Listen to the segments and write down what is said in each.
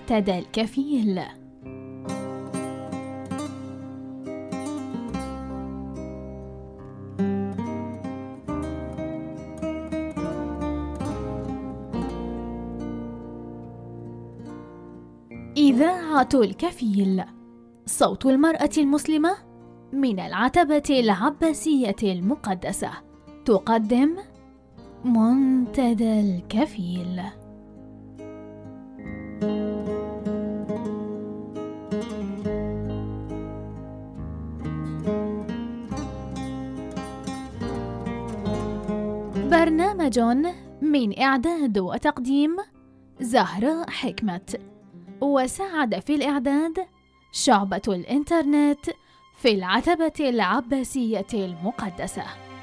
منتدى الكفيل. إذاعة الكفيل، صوت المرأة المسلمة من العتبة العباسية المقدسة، تقدم منتدى الكفيل. برنامج من إعداد وتقديم زهراء حكمت، وساعد في الإعداد شعبة الإنترنت في العتبة العباسية المقدسة.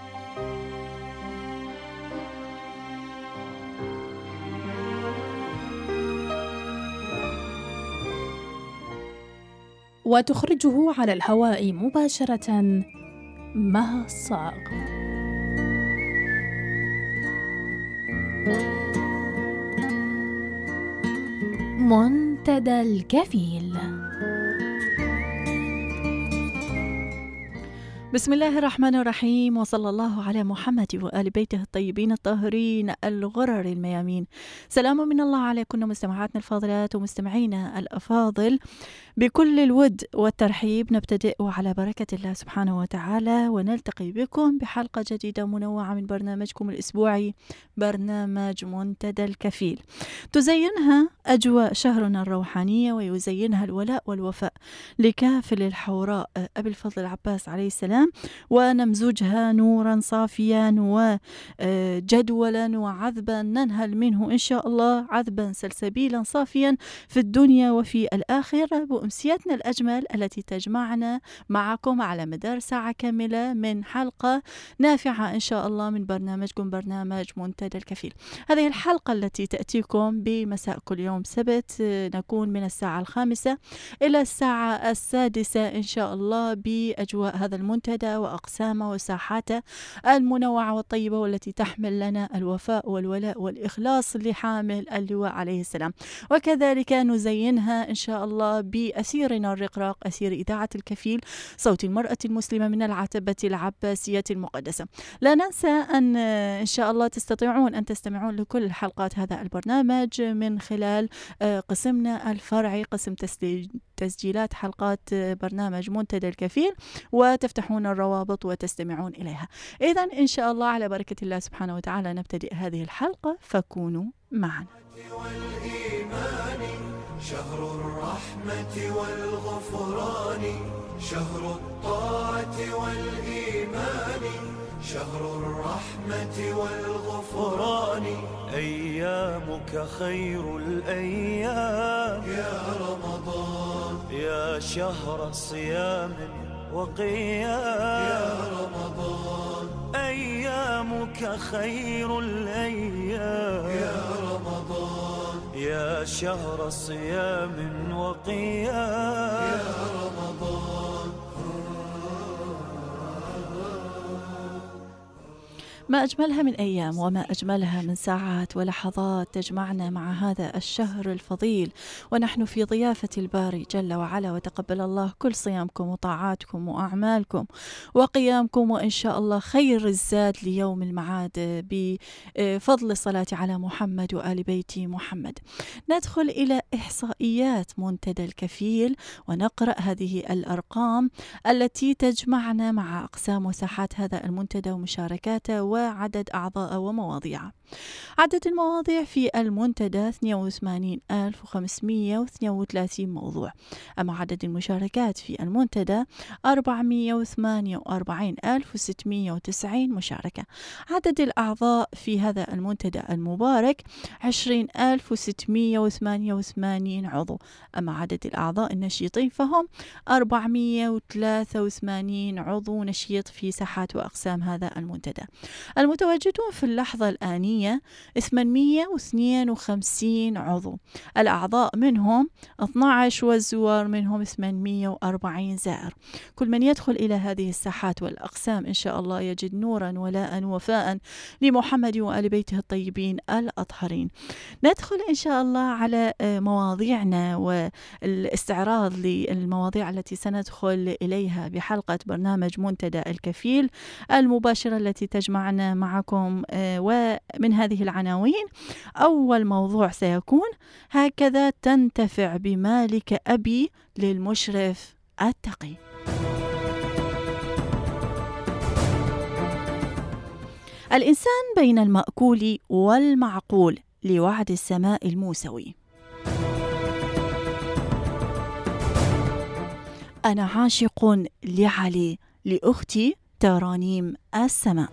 وتخرجه على الهواء مباشرة مها الصاغ. منتدى الكفيل. بسم الله الرحمن الرحيم، وصلى الله على محمد وآل بيته الطيبين الطاهرين الغرر الميامين. سلام من الله عليكم مستمعاتنا الفاضلات ومستمعينا الأفاضل، بكل الود والترحيب نبتدئ على بركة الله سبحانه وتعالى، ونلتقي بكم بحلقة جديدة منوعة من برنامجكم الأسبوعي برنامج منتدى الكفيل. تزينها أجواء شهرنا الروحانية، ويزينها الولاء والوفاء لكافل الحوراء أبي الفضل العباس عليه السلام، ونمزجها نورا صافيا وجدولا وعذبا ننهل منه إن شاء الله عذبا سلسبيلا صافيا في الدنيا وفي الآخرة، بأمسيتنا الأجمل التي تجمعنا معكم على مدار ساعة كاملة من حلقة نافعة إن شاء الله من برنامجكم برنامج منتدى الكفيل. هذه الحلقة التي تأتيكم بمساء كل يوم سبت، نكون من الساعة 5 إلى الساعة 6 إن شاء الله بأجواء هذا المنتدى وأقسامه وساحاته المنوعة والطيبة، والتي تحمل لنا الوفاء والولاء والإخلاص لحامل اللواء عليه السلام. وكذلك نزينها إن شاء الله بأسيرنا الرقراق، أسير إذاعة الكفيل، صوت المرأة المسلمة من العتبة العباسية المقدسة. لا ننسى أن إن شاء الله تستطيعون أن تستمعون لكل حلقات هذا البرنامج من خلال قسمنا الفرعي، قسم تسجيلات حلقات برنامج منتدى الكفيل، وتفتحون الروابط وتستمعون إليها. إذن إن شاء الله على بركة الله سبحانه وتعالى نبتدئ هذه الحلقة، فكونوا معنا. شهر الرحمة والغفران، شهر الطاعة والإيمان، شهر الرحمة والغفران، أيامك خير الأيام يا رمضان، يا شهر صيام وقيام يا رمضان، أيامك خير الأيام يا رمضان، يا شهر صيام وقيام يا رمضان. ما أجملها من أيام، وما أجملها من ساعات ولحظات تجمعنا مع هذا الشهر الفضيل، ونحن في ضيافة الباري جل وعلا. وتقبل الله كل صيامكم وطاعاتكم وأعمالكم وقيامكم، وإن شاء الله خير الزاد ليوم المعاد بفضل الصلاة على محمد وآل بيت محمد. ندخل إلى إحصائيات منتدى الكفيل ونقرأ هذه الأرقام التي تجمعنا مع أقسام وساحات هذا المنتدى ومشاركاته وعدد أعضاء ومواضيع. عدد المواضيع في المنتدى 82,532 موضوع، أما عدد المشاركات في المنتدى 448,690 مشاركة. عدد الأعضاء في هذا المنتدى المبارك 20,688 عضو، أما عدد الأعضاء النشيطين فهم 483 عضو نشيط في ساحات وأقسام هذا المنتدى. المتواجدون في اللحظة الآنية العالمية 852 عضو، الأعضاء منهم 12 والزوار منهم 840 زائر. كل من يدخل إلى هذه الساحات والأقسام إن شاء الله يجد نورا ولاء وفاء لمحمد وآل بيته الطيبين الأطهرين. ندخل إن شاء الله على مواضيعنا والاستعراض للمواضيع التي سندخل إليها بحلقة برنامج منتدى الكفيل المباشرة التي تجمعنا معكم. ومن هذه العناوين أول موضوع سيكون: هكذا تنتفع بمالك أبي للمشرف التقي. الإنسان بين المأكول والمعقول لوعد السماء الموسوي. أنا عاشق لعلي لأختي ترانيم السماء.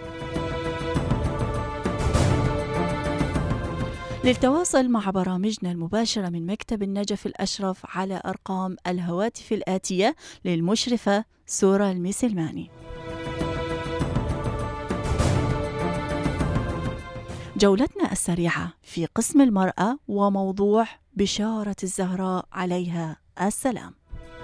للتواصل مع برامجنا المباشرة من مكتب النجف الأشرف على أرقام الهواتف الآتية للمشرفة سورة المسلماني. جولتنا السريعة في قسم المرأة وموضوع بشارة الزهراء عليها السلام.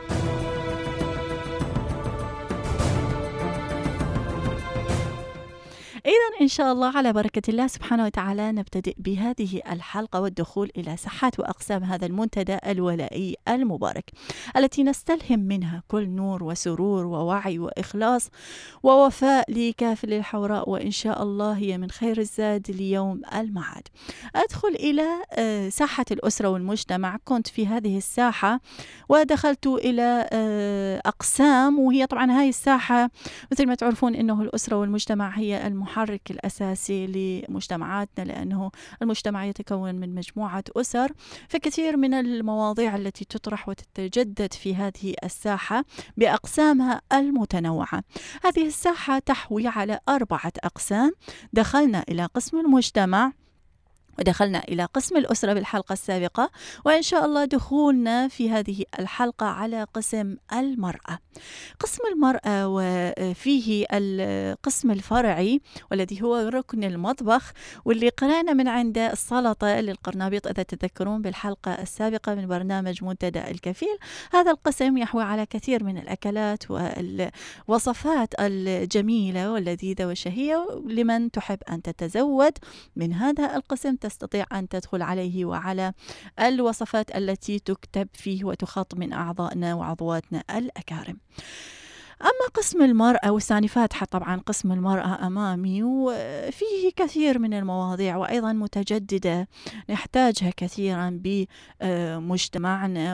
إذن إن شاء الله على بركة الله سبحانه وتعالى نبتدئ بهذه الحلقة والدخول إلى ساحات وأقسام هذا المنتدى الولائي المبارك التي نستلهم منها كل نور وسرور ووعي وإخلاص ووفاء لكافل الحوراء، وإن شاء الله هي من خير الزاد ليوم المعاد. أدخل إلى ساحة الأسرة والمجتمع. كنت في هذه الساحة ودخلت إلى أقسام، وهي طبعا هاي الساحة مثل ما تعرفون إنه الأسرة والمجتمع هي المحرك الأساسي لمجتمعاتنا، لأنه المجتمع يتكون من مجموعة أسر، فكثير من المواضيع التي تطرح وتتجدد في هذه الساحة بأقسامها المتنوعة. هذه الساحة تحوي على 4 أقسام. دخلنا إلى قسم المجتمع ودخلنا إلى قسم الأسرة بالحلقة السابقة، وإن شاء الله دخولنا في هذه الحلقة على قسم المرأة. قسم المرأة وفيه القسم الفرعي والذي هو ركن المطبخ، واللي قرأنا من عند السلطة للقرنابيط إذا تذكرون بالحلقة السابقة من برنامج منتدى الكفيل. هذا القسم يحوي على كثير من الأكلات والوصفات الجميلة واللذيذة والشهية. لمن تحب أن تتزود من هذا القسم تستطيع أن تدخل عليه وعلى الوصفات التي تكتب فيه وتخط من أعضائنا وعضواتنا الأكارم. أما قسم المرأة والثاني فاتحة طبعا قسم المرأة أمامي، وفيه كثير من المواضيع وأيضا متجددة نحتاجها كثيرا بمجتمعنا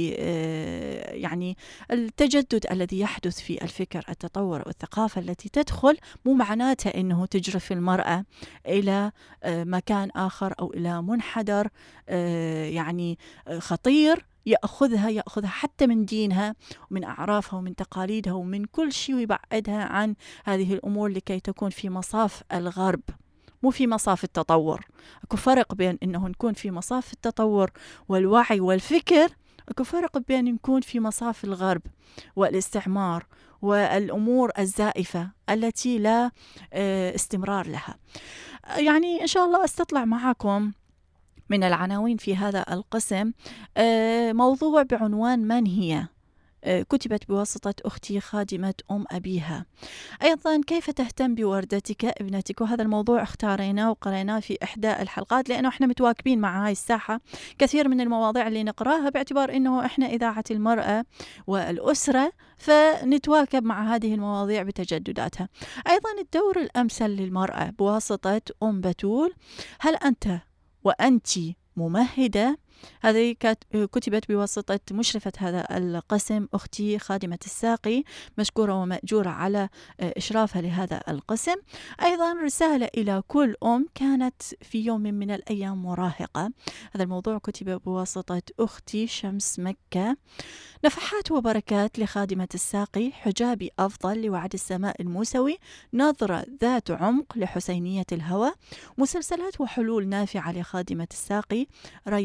يعني التجدد الذي يحدث في الفكر، التطور والثقافة التي تدخل، مو معناتها أنه تجرف المرأة إلى مكان آخر أو إلى منحدر يعني خطير يأخذها حتى من دينها ومن أعرافها ومن تقاليدها ومن كل شيء، ويبعدها عن هذه الأمور لكي تكون في مصاف الغرب مو في مصاف التطور. أكو فرق بين أنه نكون في مصاف التطور والوعي والفكر، أكو فرق بين نكون في مصاف الغرب والاستعمار والأمور الزائفة التي لا استمرار لها. يعني إن شاء الله أستطلع معكم من العناوين في هذا القسم موضوع بعنوان من هي، كتبت بواسطة أختي خادمة أم أبيها. أيضا كيف تهتم بوردتك ابنتك، وهذا الموضوع اختاريناه وقريناه في إحدى الحلقات لأنه إحنا متواكبين مع هاي الساحة كثير من المواضيع اللي نقراها، باعتبار إنه إحنا إذاعة المرأة والأسرة فنتواكب مع هذه المواضيع بتجدداتها. أيضا الدور الأمثل للمرأة بواسطة أم بتول، هل أنت وأنت ممهدة؟ هذه كتبت بواسطة مشرفة هذا القسم أختي خادمة الساقي، مشكورة ومأجورة على إشرافها لهذا القسم. أيضا رسالة إلى كل أم كانت في يوم من الأيام مراهقة، هذا الموضوع كتب بواسطة أختي شمس مكة. نفحات وبركات لخادمة الساقي، حجابي أفضل لوعد السماء الموسوي، نظرة ذات عمق لحسينية الهوى، مسلسلات وحلول نافعة لخادمة الساقي، ريحانة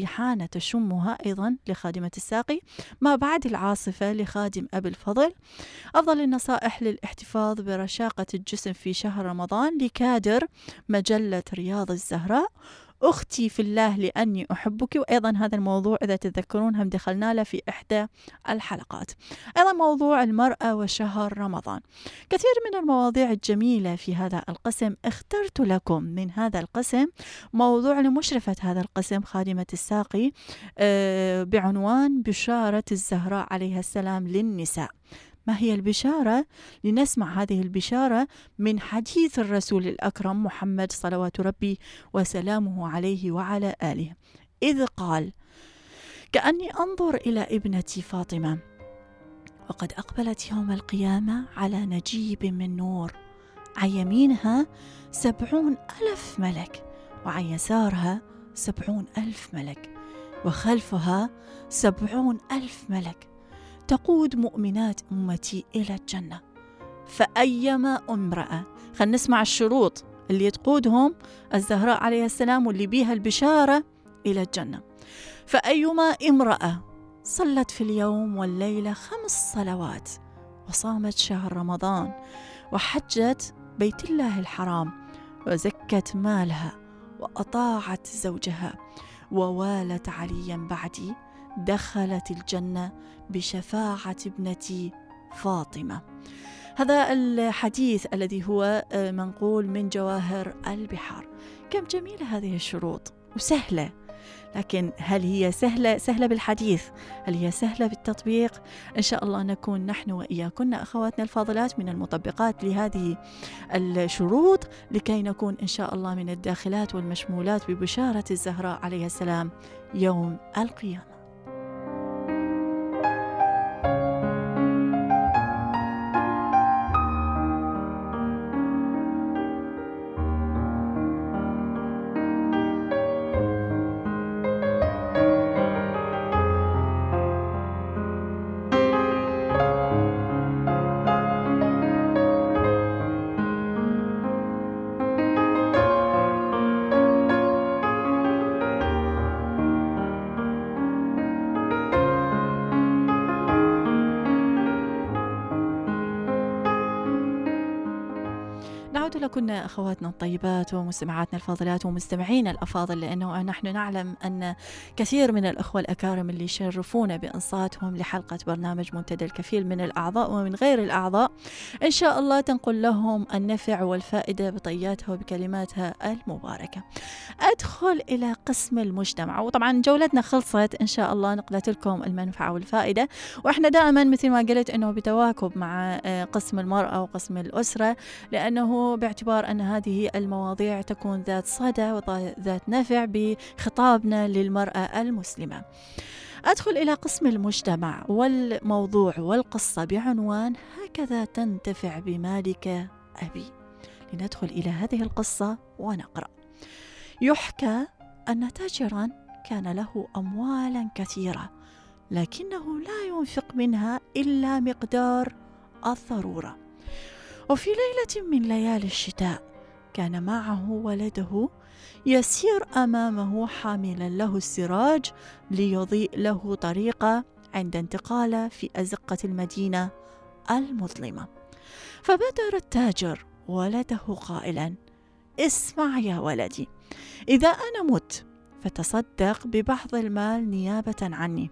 تشمها أيضا لخادمة الساقي، ما بعد العاصفة لخادم أبي الفضل. أفضل النصائح للاحتفاظ برشاقة الجسم في شهر رمضان لكادر مجلة رياض الزهراء، أختي في الله لأني أحبك. وأيضا هذا الموضوع إذا تذكرون هم دخلنا له في إحدى الحلقات. أيضا موضوع المرأة وشهر رمضان، كثير من المواضيع الجميلة في هذا القسم. اخترت لكم من هذا القسم موضوع لمشرفة هذا القسم خادمة الساقي بعنوان بشارة الزهراء عليها السلام للنساء. ما هي البشارة؟ لنسمع هذه البشارة من حديث الرسول الأكرم محمد صلوات ربي وسلامه عليه وعلى آله، إذ قال: كأني أنظر إلى ابنتي فاطمة وقد أقبلت يوم القيامة على نجيب من نور، عن يمينها 70,000 ملك، وعن يسارها 70,000 ملك، وخلفها 70,000 ملك، تقود مؤمنات أمتي إلى الجنة. فأيما امرأة، خلينا نسمع الشروط اللي تقودهم الزهراء عليها السلام واللي بيها البشارة إلى الجنة. فأيما امرأة صلت في اليوم والليلة 5 صلوات، وصامت شهر رمضان، وحجت بيت الله الحرام، وزكت مالها، وأطاعت زوجها، ووالت عليا بعدي، دخلت الجنة بشفاعة ابنتي فاطمة. هذا الحديث الذي هو منقول من جواهر البحار. كم جميلة هذه الشروط وسهلة، لكن هل هي سهلة بالحديث؟ هل هي سهلة بالتطبيق؟ إن شاء الله نكون نحن وإياكن أخواتنا الفاضلات من المطبقات لهذه الشروط، لكي نكون إن شاء الله من الداخلات والمشمولات ببشارة الزهراء عليها السلام يوم القيامة. كنا أخواتنا الطيبات ومستمعاتنا الفاضلات ومستمعينا الأفاضل، لأنه نحن نعلم أن كثير من الأخوة الأكارم اللي يشرفون بإنصاتهم لحلقة برنامج منتدى الكفيل من الأعضاء ومن غير الأعضاء، إن شاء الله تنقل لهم النفع والفائدة بطياتها وبكلماتها المباركة. أدخل إلى قسم المجتمع، وطبعا جولتنا خلصت إن شاء الله، نقلت لكم المنفعة والفائدة، وإحنا دائما مثل ما قلت أنه بتواكب مع قسم المرأة وقسم الأسرة، لأنه باعتبار أن هذه المواضيع تكون ذات صدى وذات نفع بخطابنا للمرأة المسلمة. أدخل إلى قسم المجتمع، والموضوع والقصة بعنوان هكذا تنتفع بمالك أبي. لندخل إلى هذه القصة ونقرأ. يحكى أن تاجرا كان له أموالا كثيرة، لكنه لا ينفق منها إلا مقدار الضرورة. وفي ليلة من ليالي الشتاء كان معه ولده يسير أمامه حاملا له السراج ليضيء له طريقه عند انتقاله في أزقة المدينة المظلمة. فبادر التاجر ولده قائلا: اسمع يا ولدي، إذا أنا مت فتصدق ببعض المال نيابة عني،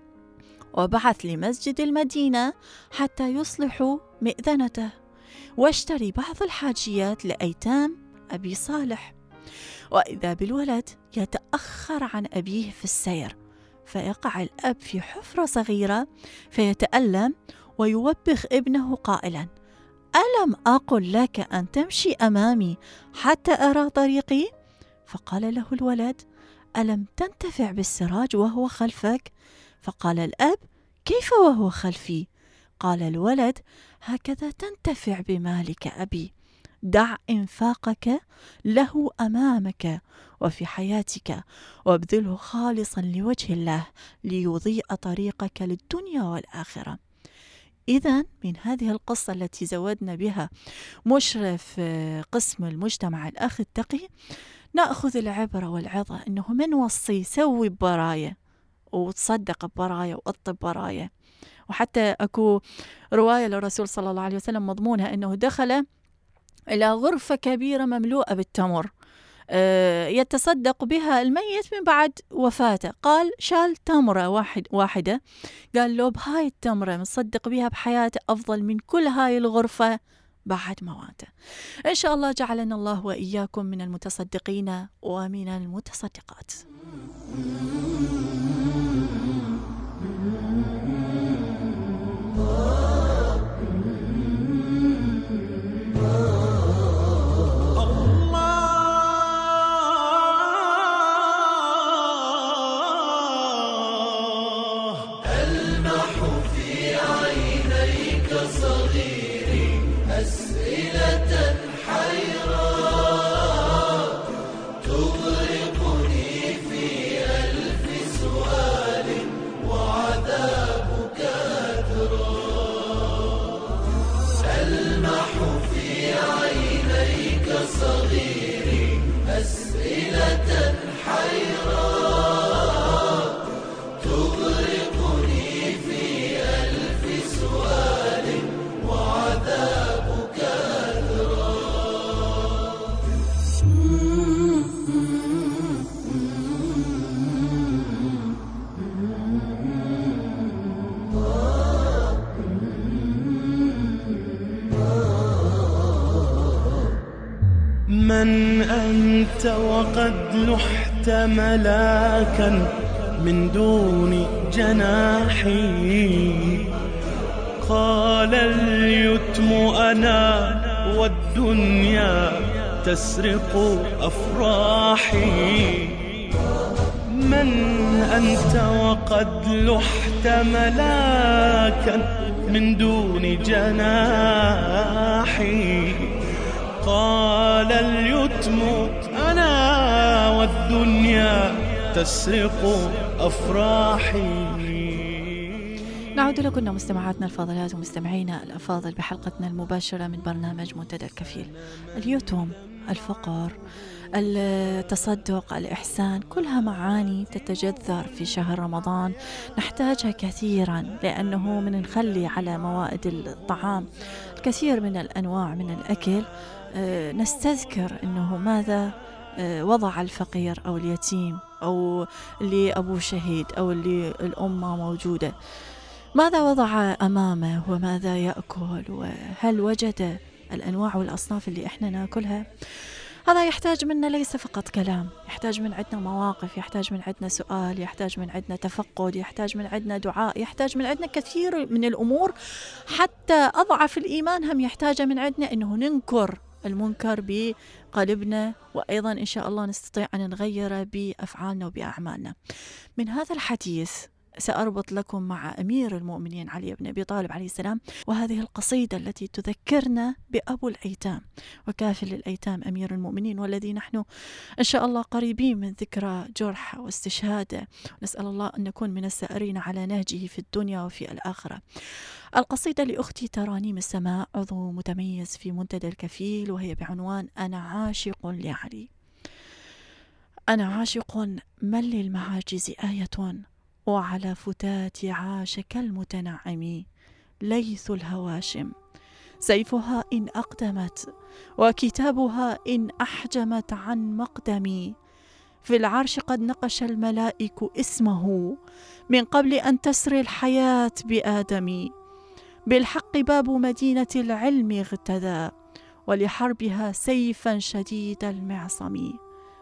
وبعث لمسجد المدينة حتى يصلحوا مئذنته، واشتري بعض الحاجيات لأيتام أبي صالح. وإذا بالولد يتأخر عن أبيه في السير، فيقع الأب في حفرة صغيرة فيتألم ويوبخ ابنه قائلا: ألم أقل لك أن تمشي أمامي حتى أرى طريقي؟ فقال له الولد: ألم تنتفع بالسراج وهو خلفك؟ فقال الأب: كيف وهو خلفي؟ قال الولد: هكذا تنتفع بمالك أبي، دع إنفاقك له أمامك وفي حياتك، وابذله خالصا لوجه الله ليضيء طريقك للدنيا والآخرة. إذن من هذه القصة التي زودنا بها مشرف قسم المجتمع الأخ التقي، نأخذ العبرة والعظة أنه من وصي سوي ببراية، وتصدق ببرايا وأطب برايا. وحتى أكو رواية للرسول صلى الله عليه وسلم مضمونها أنه دخل إلى غرفة كبيرة مملوءة بالتمر يتصدق بها الميت من بعد وفاته. قال شال تمرة واحدة، قال له بهاي التمرة مصدق بها بحياته أفضل من كل هاي الغرفة بعد مواته. إن شاء الله جعلنا الله وإياكم من المتصدقين ومن المتصدقات. من أنت وقد لحت ملاكا من دون جناحي؟ قال اليتم أنا والدنيا تسرق أفراحي. من أنت وقد لحت ملاكا من دون جناحي؟ قال اليتم أنا والدنيا تسرق أفراحي. نعود لكم مستمعاتنا الفاضلات ومستمعينا الأفاضل بحلقتنا المباشرة من برنامج منتدى الكفيل. اليتم، الفقر، التصدق، الإحسان، كلها معاني تتجذر في شهر رمضان نحتاجها كثيرا، لأنه من نخلي على موائد الطعام الكثير من الأنواع من الأكل نستذكر أنه ماذا وضع الفقير أو اليتيم أو اللي أبوه شهيد أو اللي الأمة موجودة، ماذا وضع أمامه وماذا يأكل، وهل وجد الأنواع والأصناف اللي إحنا ناكلها. هذا يحتاج منا ليس فقط كلام، يحتاج من عندنا مواقف، يحتاج من عندنا سؤال، يحتاج من عندنا تفقد، يحتاج من عندنا دعاء، يحتاج من عندنا كثير من الأمور. حتى أضعف الإيمان هم يحتاج من عندنا أنه ننكر المنكر بقلبنا، وأيضا إن شاء الله نستطيع أن نغيره بأفعالنا وبأعمالنا. من هذا الحديث سأربط لكم مع أمير المؤمنين علي بن أبي طالب عليه السلام، وهذه القصيدة التي تذكرنا بأبو الأيتام وكافل الأيتام أمير المؤمنين، والذي نحن إن شاء الله قريبين من ذكرى جرح واستشهاده، نسأل الله أن نكون من السائرين على نهجه في الدنيا وفي الآخرة. القصيدة لأختي ترانيم السماء، عضو متميز في منتدى الكفيل، وهي بعنوان أنا عاشق لعلي. أنا عاشق من للمعاجز آية، وعلى فتات عاش كالمتنعم. ليث الهواشم سيفها إن أقدمت، وكتابها إن أحجمت عن مقدمي. في العرش قد نقش الملائك اسمه من قبل أن تسري الحياة بآدم. بالحق باب مدينة العلم اغتدى، ولحربها سيفا شديد المعصم.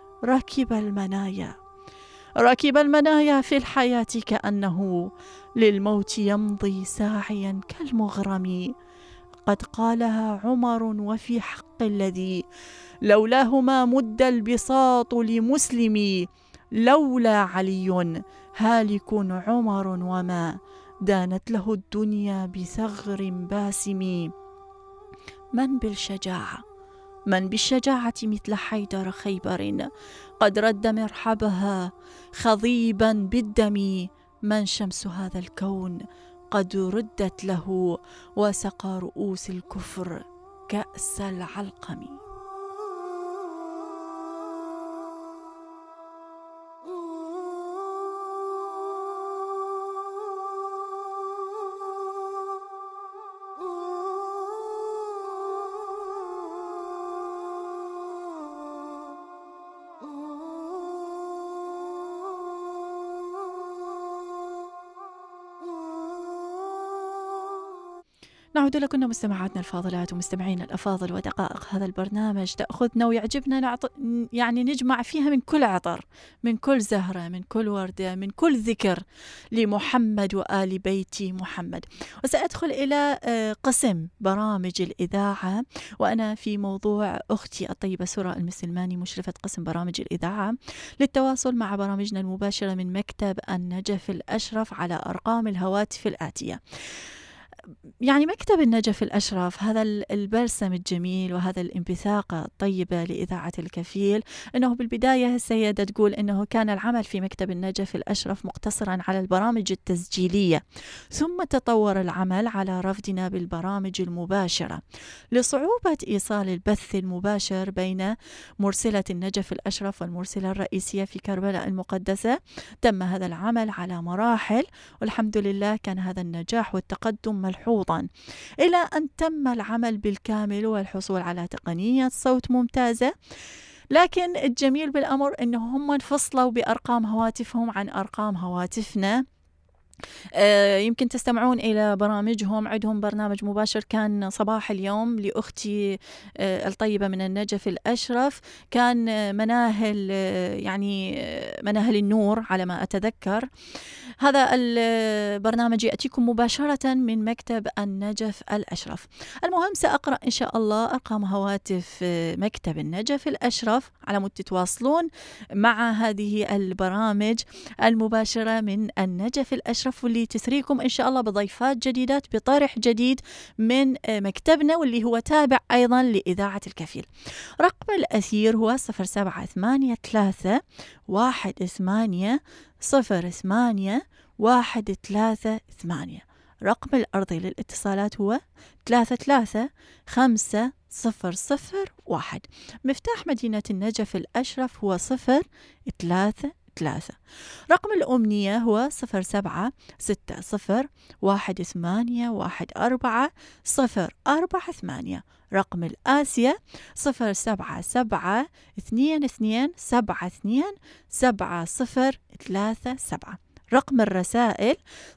ركب المنايا في الحياة كأنه للموت يمضي ساعيا كالمغرم. قد قالها عمر وفي حق الذي لولاه ما مد البساط لمسلم. لولا علي هالك عمر وما دانت له الدنيا بثغر باسم. من بالشجاعة مثل حيدر خيبر قد رد مرحبها خضيبا بالدم. من شمس هذا الكون قد ردت له وسقى رؤوس الكفر كأس العلقم. نعود لكم مستمعاتنا الفاضلات ومستمعين الأفاضل، ودقائق هذا البرنامج تأخذنا ويعجبنا يعني نجمع فيها من كل عطر، من كل زهرة، من كل وردة، من كل ذكر لمحمد وآل بيت محمد. وسأدخل إلى قسم برامج الإذاعة، وأنا في موضوع أختي الطيبة سراء المسلماني مشرفة قسم برامج الإذاعة، للتواصل مع برامجنا المباشرة من مكتب النجف الأشرف على أرقام الهواتف الآتية. يعني مكتب النجف الأشرف، هذا البلسم الجميل وهذا الانبثاقة الطيبة لإذاعة الكفيل، أنه بالبداية السيدة تقول أنه كان العمل في مكتب النجف الأشرف مقتصرا على البرامج التسجيلية، ثم تطور العمل على رفدنا بالبرامج المباشرة. لصعوبة إيصال البث المباشر بين مرسلة النجف الأشرف والمرسلة الرئيسية في كربلاء المقدسة، تم هذا العمل على مراحل، والحمد لله كان هذا النجاح والتقدم ملحوظا، إلى أن تم العمل بالكامل والحصول على تقنية صوت ممتازة. لكن الجميل بالأمر أنهم هم انفصلوا بأرقام هواتفهم عن أرقام هواتفنا. يمكن تستمعون إلى برامجهم، عندهم برنامج مباشر كان صباح اليوم لأختي الطيبة من النجف الأشرف، كان مناهل يعني مناهل النور على ما أتذكر. هذا البرنامج يأتيكم مباشرة من مكتب النجف الأشرف. المهم سأقرأ إن شاء الله أرقام هواتف مكتب النجف الأشرف على مود تتواصلون مع هذه البرامج المباشرة من النجف الأشرف، واللي تسريكم إن شاء الله بضيفات جديدات بطرح جديد من مكتبنا، واللي هو تابع أيضا لإذاعة الكفيل. رقم الأثير هو 078318081338. رقم الأرضي للاتصالات هو 3350001. مفتاح مدينة النجف الأشرف هو 033. رقم الأمنية هو 0760181408. رقم الآسيا 07722727037. رقم الرسائل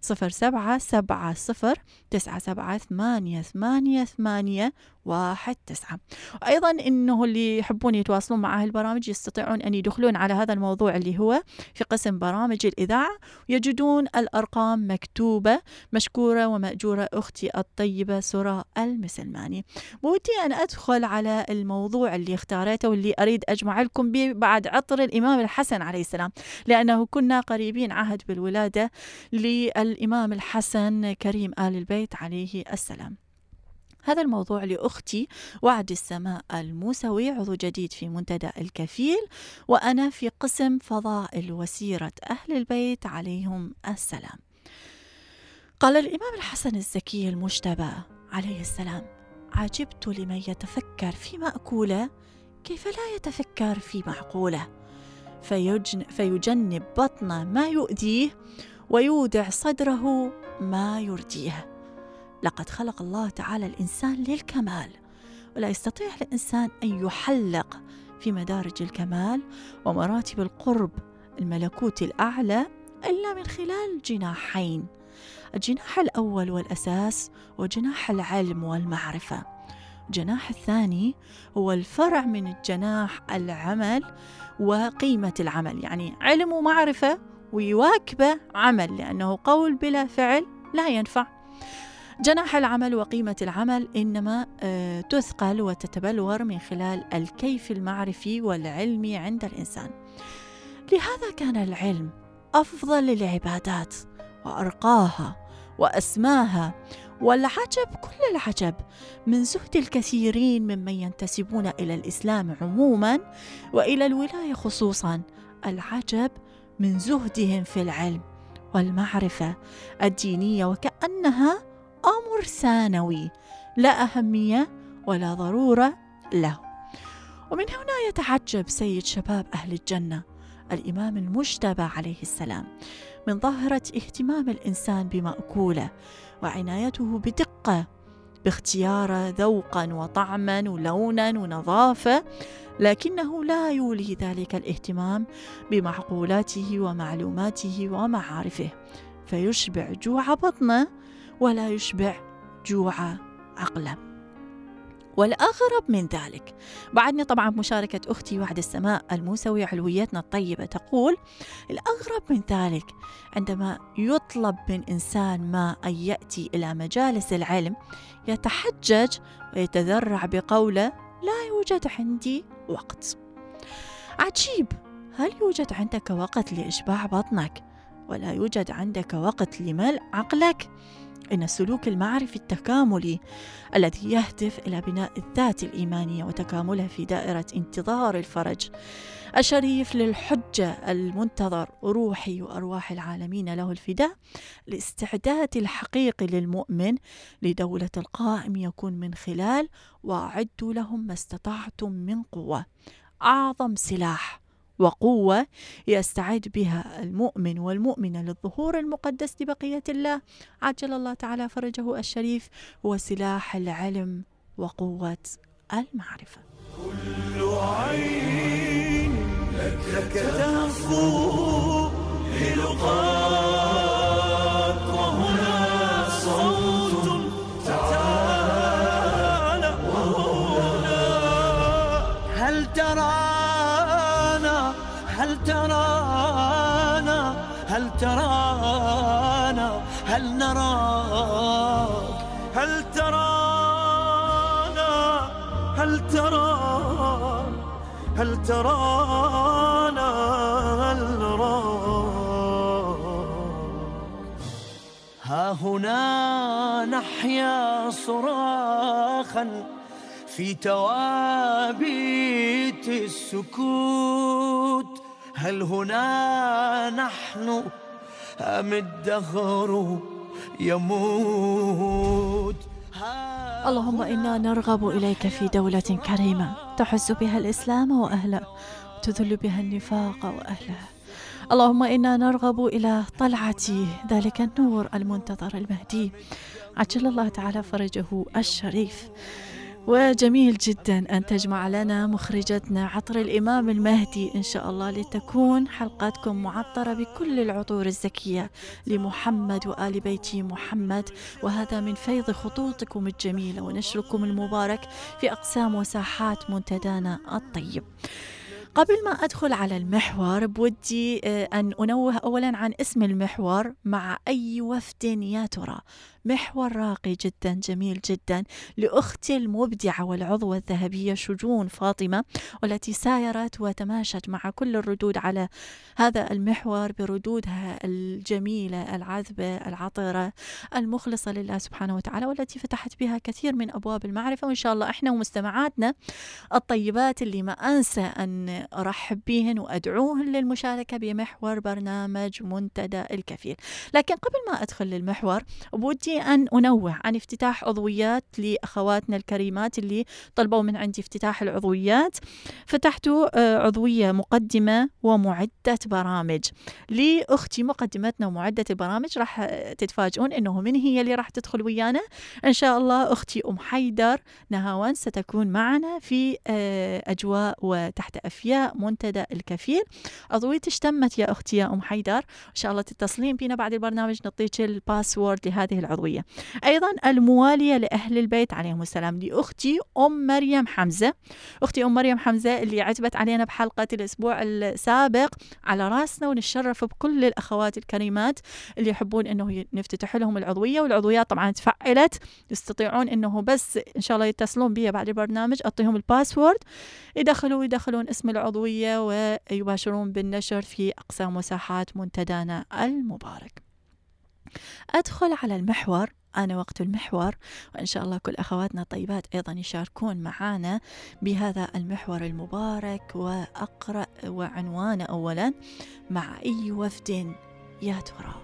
07074788819. وأيضا إنه اللي يحبون يتواصلون مع البرامج يستطيعون أن يدخلون على هذا الموضوع اللي هو في قسم برامج الإذاعة، ويجدون الأرقام مكتوبة. مشكورة ومأجورة أختي الطيبة سراء المسلماني. بودي أن أدخل على الموضوع اللي اختاريته واللي أريد أجمع لكم به بعد عطر الإمام الحسن عليه السلام، لأنه كنا قريبين عهد بالولادة للإمام الحسن كريم آل البيت عليه السلام. هذا الموضوع لأختي وعد السماء الموسوي، عضو جديد في منتدى الكفيل، وأنا في قسم فضائل وسيرة أهل البيت عليهم السلام. قال الإمام الحسن الزكي المجتبى عليه السلام: عجبت لمن يتفكر في مأكوله كيف لا يتفكر في معقوله، فيجنب بطنه ما يؤذيه ويودع صدره ما يرديه. لقد خلق الله تعالى الإنسان للكمال، ولا يستطيع الإنسان أن يحلق في مدارج الكمال ومراتب القرب الملكوت الأعلى إلا من خلال جناحين: الجناح الأول والأساس وجناح العلم والمعرفة. الجناح الثاني هو الفرع من الجناح العمل وقيمة العمل، يعني علم ومعرفة ويواكبه عمل، لأنه قول بلا فعل لا ينفع. جناح العمل وقيمة العمل إنما تثقل وتتبلور من خلال الكيف المعرفي والعلمي عند الإنسان. لهذا كان العلم أفضل العبادات وأرقاها وأسماها، والعجب كل العجب من زهد الكثيرين ممن ينتسبون إلى الإسلام عموما وإلى الولاية خصوصا. العجب من زهدهم في العلم والمعرفة الدينية، وكأنها أمر ثانوي لا أهمية ولا ضرورة له. ومن هنا يتعجب سيد شباب أهل الجنة الإمام المجتبى عليه السلام من ظاهرة اهتمام الإنسان بمأكوله وعنايته بدقة باختياره ذوقا وطعما ولونا ونظافة، لكنه لا يولي ذلك الاهتمام بمعقولاته ومعلوماته ومعارفه، فيشبع جوع بطنه ولا يشبع جوع عقله. والأغرب من ذلك بعدني طبعا مشاركة أختي وعد السماء الموسوي علويتنا الطيبة تقول: الأغرب من ذلك عندما يطلب من إنسان ما أن يأتي إلى مجالس العلم يتحجج ويتذرع بقوله: لا يوجد عندي وقت. عجيب، هل يوجد عندك وقت لإشباع بطنك ولا يوجد عندك وقت لملء عقلك؟ إن السلوك المعرفي التكاملي الذي يهدف إلى بناء الذات الإيمانية وتكاملها في دائرة انتظار الفرج الشريف للحجة المنتظر روحي وأرواح العالمين له الفداء، الاستعداد الحقيقي للمؤمن لدولة القائم يكون من خلال: وأعدوا لهم ما استطعتم من قوة. أعظم سلاح وقوة يستعد بها المؤمن والمؤمنة للظهور المقدس لبقية الله عجل الله تعالى فرجه الشريف هو سلاح العلم وقوة المعرفة. كل عين لك تهفو للقاك، وهنا صوت تعالى وهنا. هل ترانا هل ترانا هل ترانا هل نراك هل ترانا هل ترانا هل ترانا هل نراك. ها هنا نحيا صراخا في توابيت السكوت. هل هنا نحن أم الدهر يموت؟ اللهم إنا نرغب إليك في دولة كريمة تحس بها الإسلام وأهله وتذل بها النفاق وأهله. اللهم إنا نرغب إلى طلعة ذلك النور المنتظر المهدي عجل الله تعالى فرجه الشريف. وجميل جدا أن تجمع لنا مخرجتنا عطر الإمام المهدي إن شاء الله، لتكون حلقاتكم معطرة بكل العطور الزكية لمحمد وآل بيت محمد، وهذا من فيض خطوطكم الجميلة ونشركم المبارك في أقسام وساحات منتدانا الطيب. قبل ما أدخل على المحور بودي أن أنوه أولا عن اسم المحور. مع أي وفد يا ترى؟ محور راقي جدا جميل جدا لأختي المبدعة والعضوة الذهبية شجون فاطمة، والتي سايرت وتماشت مع كل الردود على هذا المحور بردودها الجميلة العذبة العطرة المخلصة لله سبحانه وتعالى، والتي فتحت بها كثير من أبواب المعرفة. وإن شاء الله إحنا ومستمعاتنا الطيبات اللي ما أنسى أن أرحب بهن وأدعوهن للمشاركة بمحور برنامج منتدى الكفيل. لكن قبل ما أدخل للمحور بودي أن أنوه عن افتتاح عضويات لأخواتنا الكريمات اللي طلبوا من عندي افتتاح العضويات. فتحت عضوية مقدمة ومعدة برامج لأختي مقدمتنا ومعدة البرامج. راح تتفاجئون إنه من هي اللي راح تدخل ويانا إن شاء الله. أختي أم حيدر نهاوند ستكون معنا في أجواء وتحت أفياء منتدى الكفيل. عضويتش تمت يا أختي يا أم حيدر، إن شاء الله تتصلين بينا بعد البرنامج نعطيك الباسورد لهذه العضوية. أيضا الموالية لأهل البيت عليهم السلام لأختي أم مريم حمزة. أختي أم مريم حمزة اللي عجبت علينا بحلقة الأسبوع السابق على راسنا، ونشرف بكل الأخوات الكريمات اللي يحبون أنه نفتتح لهم العضوية. والعضويات طبعا تفعلت، يستطيعون أنه بس إن شاء الله يتصلون بي بعد البرنامج أعطيهم الباسورد، يدخلون اسم العضوية ويباشرون بالنشر في أقسام وساحات منتدانا المبارك. أدخل على المحور. أنا وقت المحور، وإن شاء الله كل أخواتنا الطيبات أيضا يشاركون معنا بهذا المحور المبارك. وأقرأ وعنوانه أولا: مع أي وفد يا ترى؟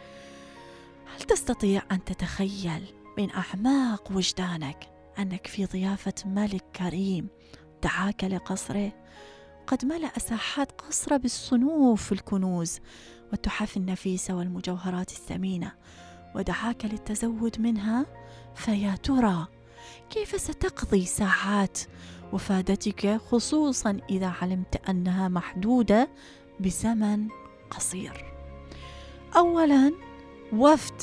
هل تستطيع أن تتخيل من أعماق وجدانك أنك في ضيافة ملك كريم دعاك لقصره؟ قد ملأ ساحات قصره بالصنوف الكنوز والتحف النفيسة والمجوهرات الثمينة، ودعاك للتزود منها. فيا ترى كيف ستقضي ساعات وفادتك، خصوصا إذا علمت أنها محدودة بزمن قصير؟ أولا، وفد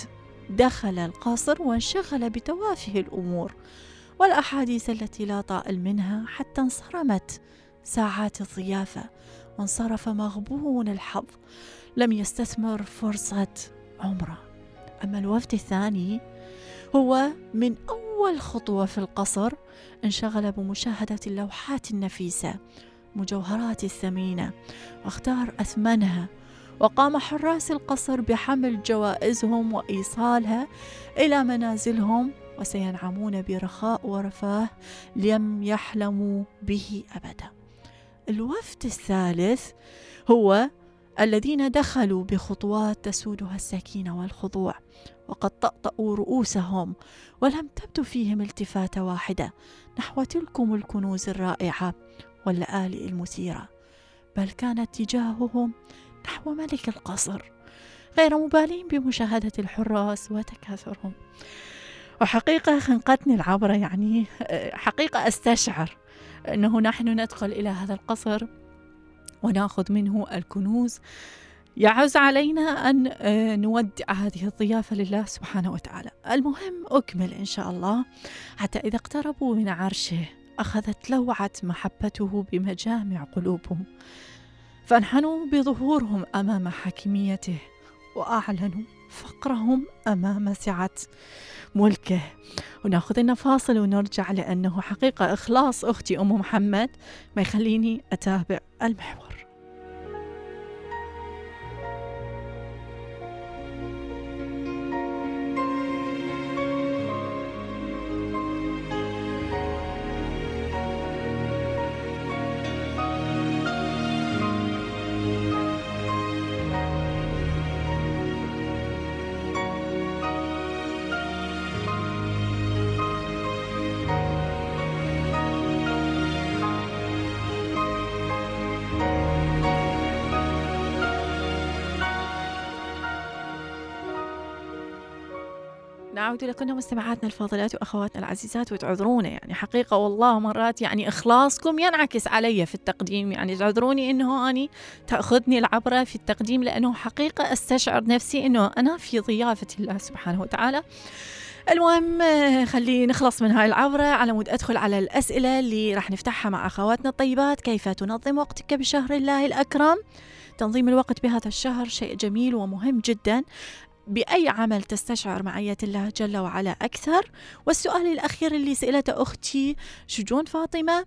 دخل القصر وانشغل بتوافه الأمور والأحاديث التي لا طائل منها، حتى انصرمت ساعات الضيافة وانصرف مغبون الحظ، لم يستثمر فرصة عمره. أما الوفد الثاني هو من أول خطوة في القصر انشغل بمشاهدة اللوحات النفيسة، مجوهرات الثمينة، واختار أثمنها، وقام حراس القصر بحمل جوائزهم وإيصالها إلى منازلهم، وسينعمون برخاء ورفاه لم يحلموا به أبدا. الوفد الثالث هو الذين دخلوا بخطوات تسودها السكينة والخضوع، وقد طأطأوا رؤوسهم ولم تبدو فيهم التفاتة واحدة نحو تلكم الكنوز الرائعة واللآلئ المثيرة، بل كان اتجاههم نحو ملك القصر، غير مبالين بمشاهدة الحراس وتكاثرهم. وحقيقة خنقتني العبرة، يعني حقيقة أستشعر أنه نحن ندخل إلى هذا القصر ونأخذ منه الكنوز، يعز علينا أن نودع هذه الضيافة لله سبحانه وتعالى. المهم أكمل إن شاء الله. حتى إذا اقتربوا من عرشه أخذت لوعة محبته بمجامع قلوبهم، فانحنوا بظهورهم أمام حكميته، وأعلنوا فقرهم أمام سعة ملكه. وناخذ لنا فاصل ونرجع، لأنه حقيقة إخلاص أختي أم محمد ما يخليني أتابع المحور. نعود لكم مستمعاتنا الفاضلات وأخواتنا العزيزات، وتعذرونا يعني حقيقة والله مرات يعني إخلاصكم ينعكس علي في التقديم، يعني تعذروني إنه أني تأخذني العبرة في التقديم، لأنه حقيقة أستشعر نفسي إنه أنا في ضيافة الله سبحانه وتعالى. المهم خلي نخلص من هاي العبرة على مود أدخل على الأسئلة اللي راح نفتحها مع أخواتنا الطيبات. كيف تنظم وقتك بشهر الله الأكرم؟ تنظيم الوقت بهذا الشهر شيء جميل ومهم جدا، بأي عمل تستشعر معية الله جل وعلا أكثر؟ والسؤال الأخير اللي سألته أختي شجون فاطمة،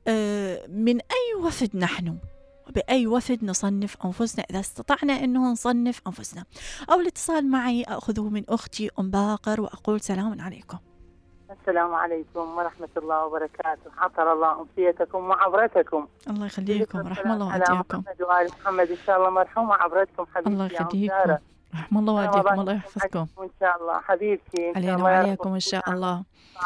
من أي وفد نحن؟ بأي وفد نصنف أنفسنا إذا استطعنا أنه نصنف أنفسنا؟ أو الاتصال معي أخذه من أختي أم باقر وأقول سلام عليكم. السلام عليكم ورحمة الله وبركاته. حضر الله أمسيتكم وعبرتكم. الله يخليكم، رحم الله وأتيكم. محمد وآل محمد إن شاء الله مرحوم عبرتكم حبيبتي. الله يخليكم، رحم الله وأتيكم، الله يحفظكم إن شاء الله حبيبتي. علينا وعليكم إن شاء الله.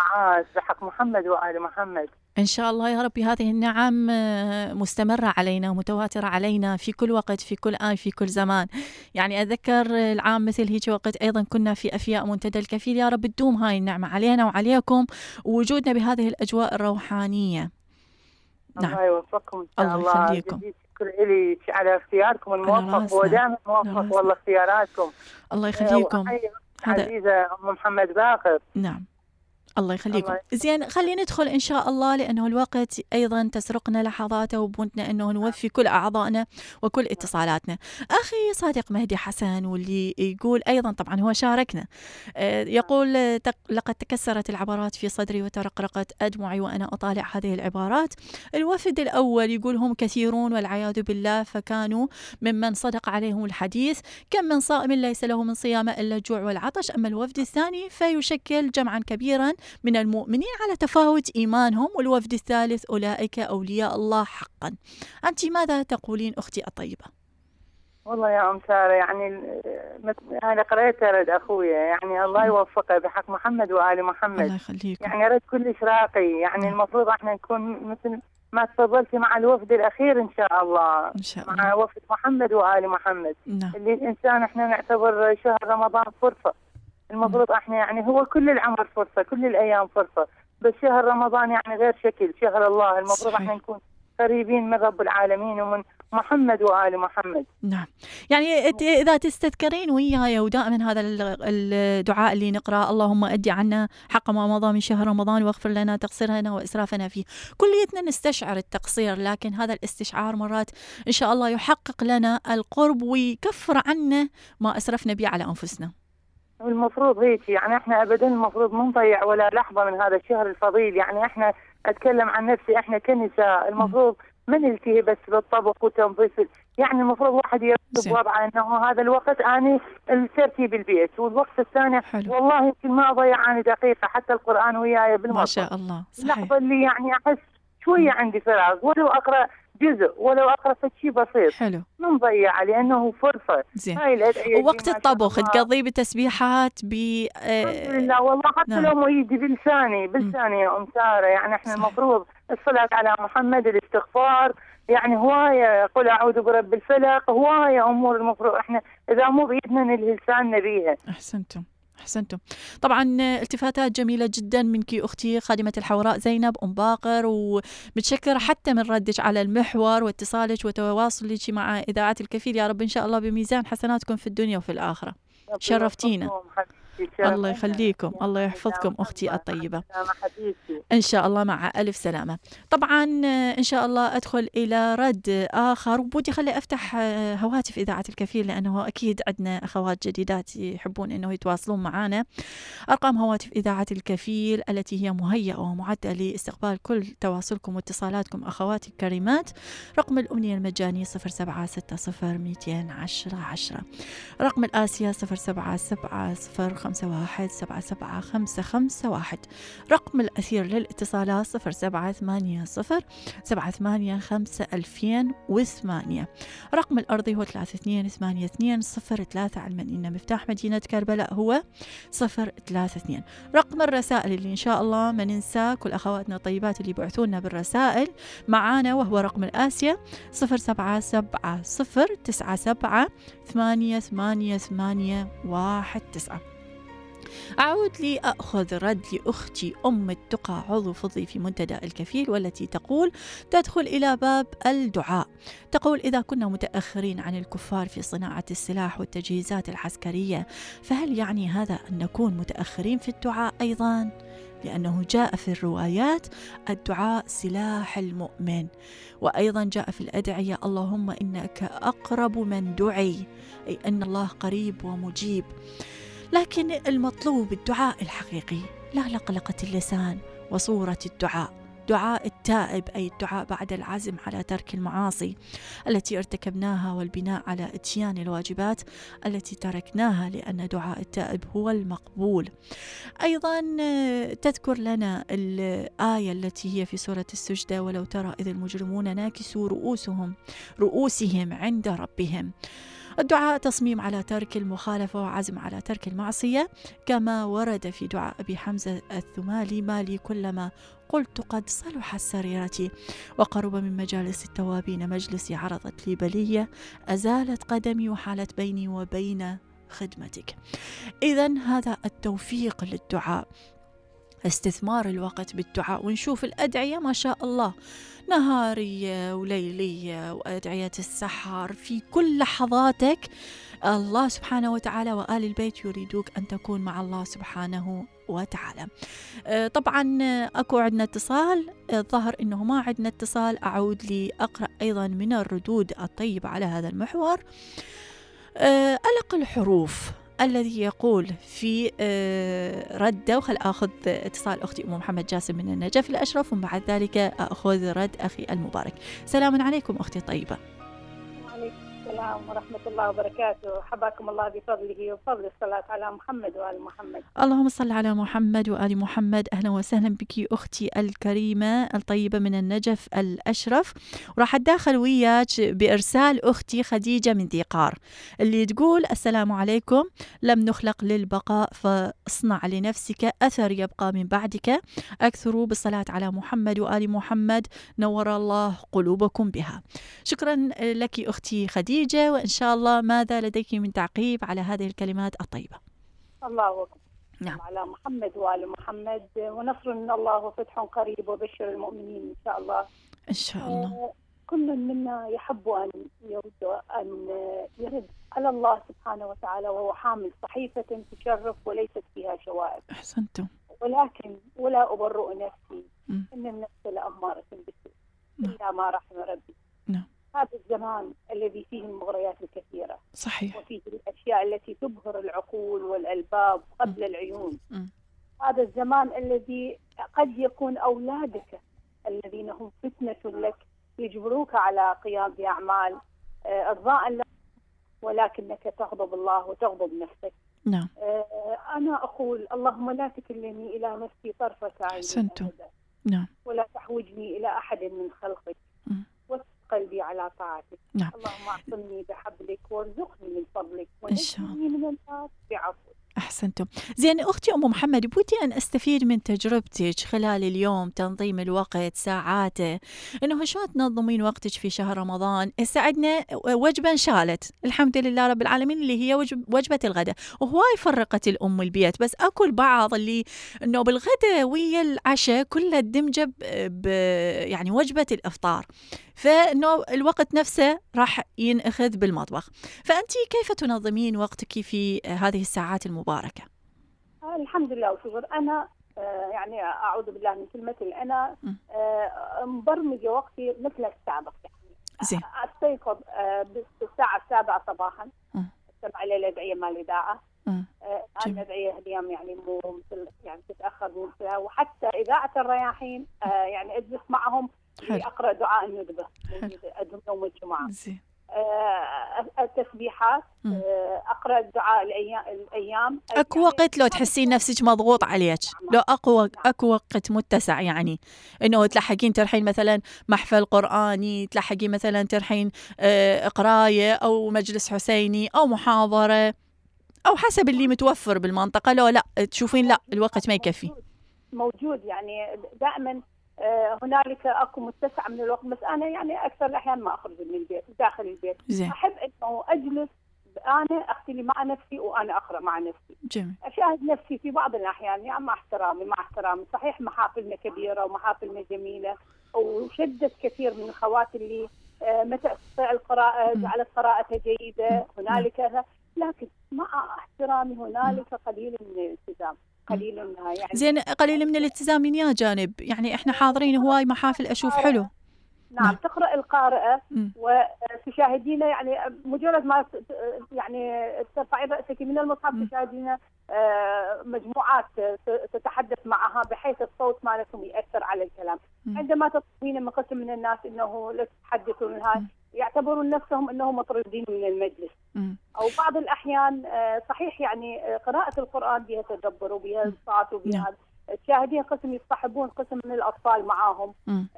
بحق محمد وآل محمد إن شاء الله يا ربي. هذه النعم مستمرة علينا ومتواترة علينا في كل وقت، في كل آن، في كل زمان. يعني أتذكر العام مثل هيك وقت أيضا كنا في أفياء منتدى الكفيل. يا رب تدوم هاي النعمة علينا وعليكم، ووجودنا بهذه الأجواء الروحانية. نعم. الله يوفقكم إن شاء الله. الله يخليكم. شكر إلي على اختياركم الموفق، ودائما موفق والله اختياراتكم. الله يخليكم. عزيزة أم محمد باقر. نعم الله يخليكم. زين خلينا ندخل إن شاء الله، لأنه الوقت أيضا تسرقنا لحظاته، وبودنا أنه نوفي كل أعضائنا وكل اتصالاتنا. أخي صادق مهدي حسن واللي يقول أيضا طبعا هو شاركنا، يقول لقد تكسرت العبارات في صدري وترقرقت أدمعي وأنا أطالع هذه العبارات. الوفد الأول يقول هم كثيرون والعياذ بالله، فكانوا ممن صدق عليهم الحديث، كم من صائم ليس له من صيامه إلا الجوع والعطش. أما الوفد الثاني فيشكل جمعا كبيرا من المؤمنين على تفاوت إيمانهم. والوفد الثالث أولئك أولياء الله حقا. أنت ماذا تقولين أختي الطيبة؟ والله يا أم سارة يعني أنا قرأت رد أخويا، يعني الله يوفقه بحق محمد وآل محمد. الله يخليكم. يعني رد كلش راقي، يعني المفروض احنا نكون مثل ما تفضلتي مع الوفد الأخير إن شاء الله، إن شاء الله. مع وفد محمد وآل محمد. اللي الإنسان احنا نعتبر شهر رمضان فرصة، المفروض احنا يعني هو كل العمر فرصة، كل الأيام فرصة، بس شهر رمضان يعني غير شكل، شهر الله. المفروض احنا نكون قريبين من رب العالمين محمد وآل محمد. نعم، يعني إذا تستذكرين وياي ودائما هذا الدعاء اللي نقرأ: اللهم أدي عنا حق ما مضى من شهر رمضان واغفر لنا تقصيرنا وإسرافنا فيه. كليتنا نستشعر التقصير، لكن هذا الاستشعار مرات إن شاء الله يحقق لنا القرب ويكفر عنا ما أسرفنا به على أنفسنا. المفروض هيك، يعني احنا ابدا المفروض ما نضيع ولا لحظه من هذا الشهر الفضيل. يعني احنا اتكلم عن نفسي، احنا كنساء المفروض ما نلتهي بس بالطبخ وتنظيف. يعني المفروض واحد يرتب وضعه انه هذا الوقت اني الترتيب البيت، والوقت الثاني والله يمكن ما اضيع اني دقيقه حتى القران وياي بالمطبخ. ما شاء الله. صحيح. اللحظه اللي يعني احس شويه عندي فراغ، ولو اقرا جزء، ولو اقرا شيء بسيط. حلو. ما نضيع لانه فرصه. زين. ووقت الطبخ تقضيه بالتسبيحات الحمد لله والله، حتى لو ما يجي بلساني يا ام ساره. يعني احنا المفروض الصلاه على محمد، الاستغفار، يعني هوايه قل اعوذ برب الفلق، هوايه امور المفروض احنا اذا مو بايدنا نلهي لساننا بيها. احسنتم. طبعا التفاتات جميلة جدا منك أختي خادمة الحوراء زينب أم باقر، ومتشكرة حتى من ردك على المحور واتصالك وتواصلك مع إذاعة الكفيل. يا رب إن شاء الله بميزان حسناتكم في الدنيا وفي الآخرة. شرفتينا. الله يخليكم، الله يحفظكم أختي الطيبة. إن شاء الله مع ألف سلامة. طبعا إن شاء الله أدخل إلى رد آخر، وبودي خلي أفتح هواتف إذاعة الكفيل لأنه أكيد عندنا أخوات جديدات يحبون أنه يتواصلون معنا. أرقام هواتف إذاعة الكفيل التي هي مهيئة ومعدة لاستقبال كل تواصلكم واتصالاتكم أخواتي الكريمات: رقم الأمنية المجاني 0760 رقم الآسيا 077051775551. رقم الأثير للاتصالات 0780 رقم الأرضي هو 328202 علما إن مفتاح مدينة كربلاء هو 032. رقم الرسائل اللي إن شاء الله ما ننسى كل أخواتنا الطيبات اللي يبعثونا بالرسائل معانا، وهو رقم الآسيا 077097888819. أعود لي أخذ رد لأختي أم التقى عضو فضي في منتدى الكفيل، والتي تقول تدخل إلى باب الدعاء. تقول: إذا كنا متأخرين عن الكفار في صناعة السلاح والتجهيزات العسكرية، فهل يعني هذا أن نكون متأخرين في الدعاء أيضا؟ لأنه جاء في الروايات: الدعاء سلاح المؤمن، وأيضا جاء في الأدعية: اللهم إنك أقرب من دعي، أي أن الله قريب ومجيب. لكن المطلوب الدعاء الحقيقي، لا لقلقة اللسان وصورة الدعاء، دعاء التائب، أي الدعاء بعد العزم على ترك المعاصي التي ارتكبناها والبناء على إتيان الواجبات التي تركناها، لأن دعاء التائب هو المقبول. أيضا تذكر لنا الآية التي هي في سورة السجدة: ولو ترى إذ المجرمون ناكسوا رؤوسهم عند ربهم. الدعاء تصميم على ترك المخالفة وعزم على ترك المعصية، كما ورد في دعاء أبي حمزة الثمالي: ما لي كلما قلت قد صلح السريرة وقرب من مجالس التوابين مجلسي، عرضت لي بلية أزالت قدمي وحالت بيني وبين خدمتك. إذن هذا التوفيق للدعاء، استثمار الوقت بالدعاء. ونشوف الأدعية ما شاء الله نهارية وليلية وأدعية السحر، في كل لحظاتك الله سبحانه وتعالى وآل البيت يريدوك أن تكون مع الله سبحانه وتعالى. طبعا أكو عندنا اتصال، ظهر إنه ما عندنا اتصال. أعود لي أقرأ أيضا من الردود الطيبة على هذا المحور. ألق الحروف الذي يقول في رده، وخل أخذ اتصال أختي أم محمد جاسم من النجف الأشرف، ومن بعد ذلك أخذ رد أخي المبارك. سلام عليكم أختي الطيبة. وعليكم السلام ورحمة الله وبركاته. حباكم الله بفضله وفضل الصلاة على محمد وآل محمد. اللهم صل على محمد وآل محمد. أهلا وسهلا بك أختي الكريمة الطيبة من النجف الأشرف. وراح أتداخل وياك بإرسال أختي خديجة من ديقار اللي تقول: السلام عليكم، لم نخلق للبقاء فاصنع لنفسك أثر يبقى من بعدك، أكثروا بالصلاة على محمد وآل محمد، نور الله قلوبكم بها. شكرا لك أختي خديجة، وإن شاء الله ماذا لديك من تعقيب على هذه الكلمات الطيبة؟ الله أكبر. نعم. على محمد وآل محمد، ونصر من الله وفتح قريب وبشر المؤمنين إن شاء الله. إن شاء الله. كل منا يحب أن يرد على الله سبحانه وتعالى وهو حامل صحيفة تشرف وليست فيها شوائب. أحسنتم. ولكن ولا أبرئ نفسي إن النفس لأمارة بالسوء إلا ما رحم ربي. هذا الزمان الذي فيه المغريات الكثيرة، صحيح، وفيه الأشياء التي تبهر العقول والألباب قبل العيون. هذا الزمان الذي قد يكون أولادك الذين هم فتنة لك يجبروك على قيام بأعمال إرضاء لك، ولكنك تغضب الله وتغضب نفسك. نعم. أنا أقول اللهم لا تكلني إلى نفسي طرفة عين. أحسنتم. نعم. ولا تحوجني إلى أحد من خلقك، قلبي على طاعتك. نعم. اللهم اعصمني بحبلك وارزقني من فضلك إن شاء الله من الناس بعفوك. أحسنتم. زين أختي أم محمد، بودي أن أستفيد من تجربتك خلال اليوم، تنظيم الوقت، ساعاته، إنه شلون تنظمين وقتك في شهر رمضان. ساعدنا وجبة انشالت الحمد لله رب العالمين اللي هي وجبة الغداء، وهواي فرقت الأم البيت، بس أكو البعض اللي إنه بالغداء ويا العشاء كلها دمجة يعني وجبة الإفطار، فإنه الوقت نفسه راح ينأخذ بالمطبخ. فأنتي كيف تنظمين وقتك في هذه الساعات المباركة؟ الحمد لله وشكر. أنا يعني أعوذ بالله من كلمة أنا مبرمجة وقتي مثل السابق. يعني أستيقظ بالساعة 7 صباحا، استمع إلى الأدعية مال الإذاعة. الأدعية اليوم يعني مو مثل يعني تتأخر مثلها، وحتى إذاعة الرياحين يعني أجلس معهم أقرأ دعاء الندبة يوم الجمعة. التسبيحات، أقرأ دعاء الأيام. أكو وقت لو تحسين نفسك مضغوط عليك، لو أكو وقت متسع، يعني إنه تلحقين ترحين مثلا محفل قرآني، تلحقين مثلا ترحين قراية أو مجلس حسيني أو محاضرة، أو حسب اللي متوفر بالمنطقة، لو لا تشوفين لا الوقت ما يكفي. موجود يعني دائما هنالك اكو متسع من الوقت، بس انا يعني اكثر الاحيان ما اخرج من البيت داخل البيت. زي. احب انه اجلس انا اختلي مع نفسي وانا اقرا مع نفسي. جميل. اشاهد نفسي في بعض الاحيان، يعني مع احترامي صحيح محافلنا كبيره ومحافلنا جميله، وشدت كثير من اخواتي اللي متى تستطيع القراءه جعلت قراءتها جيده. هنالك لكن مع احترامي هنالك قليل من الالتزام، قليل منها يعني. زين، قليل من الالتزام من يا جانب، يعني احنا حاضرين هواي محافل اشوف حلو. نعم. تقرأ القارئة وتشاهدين، يعني مجرد ما يعني ترفعي رأسك من المصحف تشاهدين مجموعات تتحدث معها بحيث الصوت مالتهم يأثر على الكلام. عندما تطلبين من قسم من الناس انه لا تتحدثوا منها، يعتبرون نفسهم انهم مطرودين من المجلس. او بعض الاحيان صحيح يعني قراءة القرآن بها تدبر وبها انصات وبها تشاهدين قسم يصطحبون قسم من الاطفال معاهم.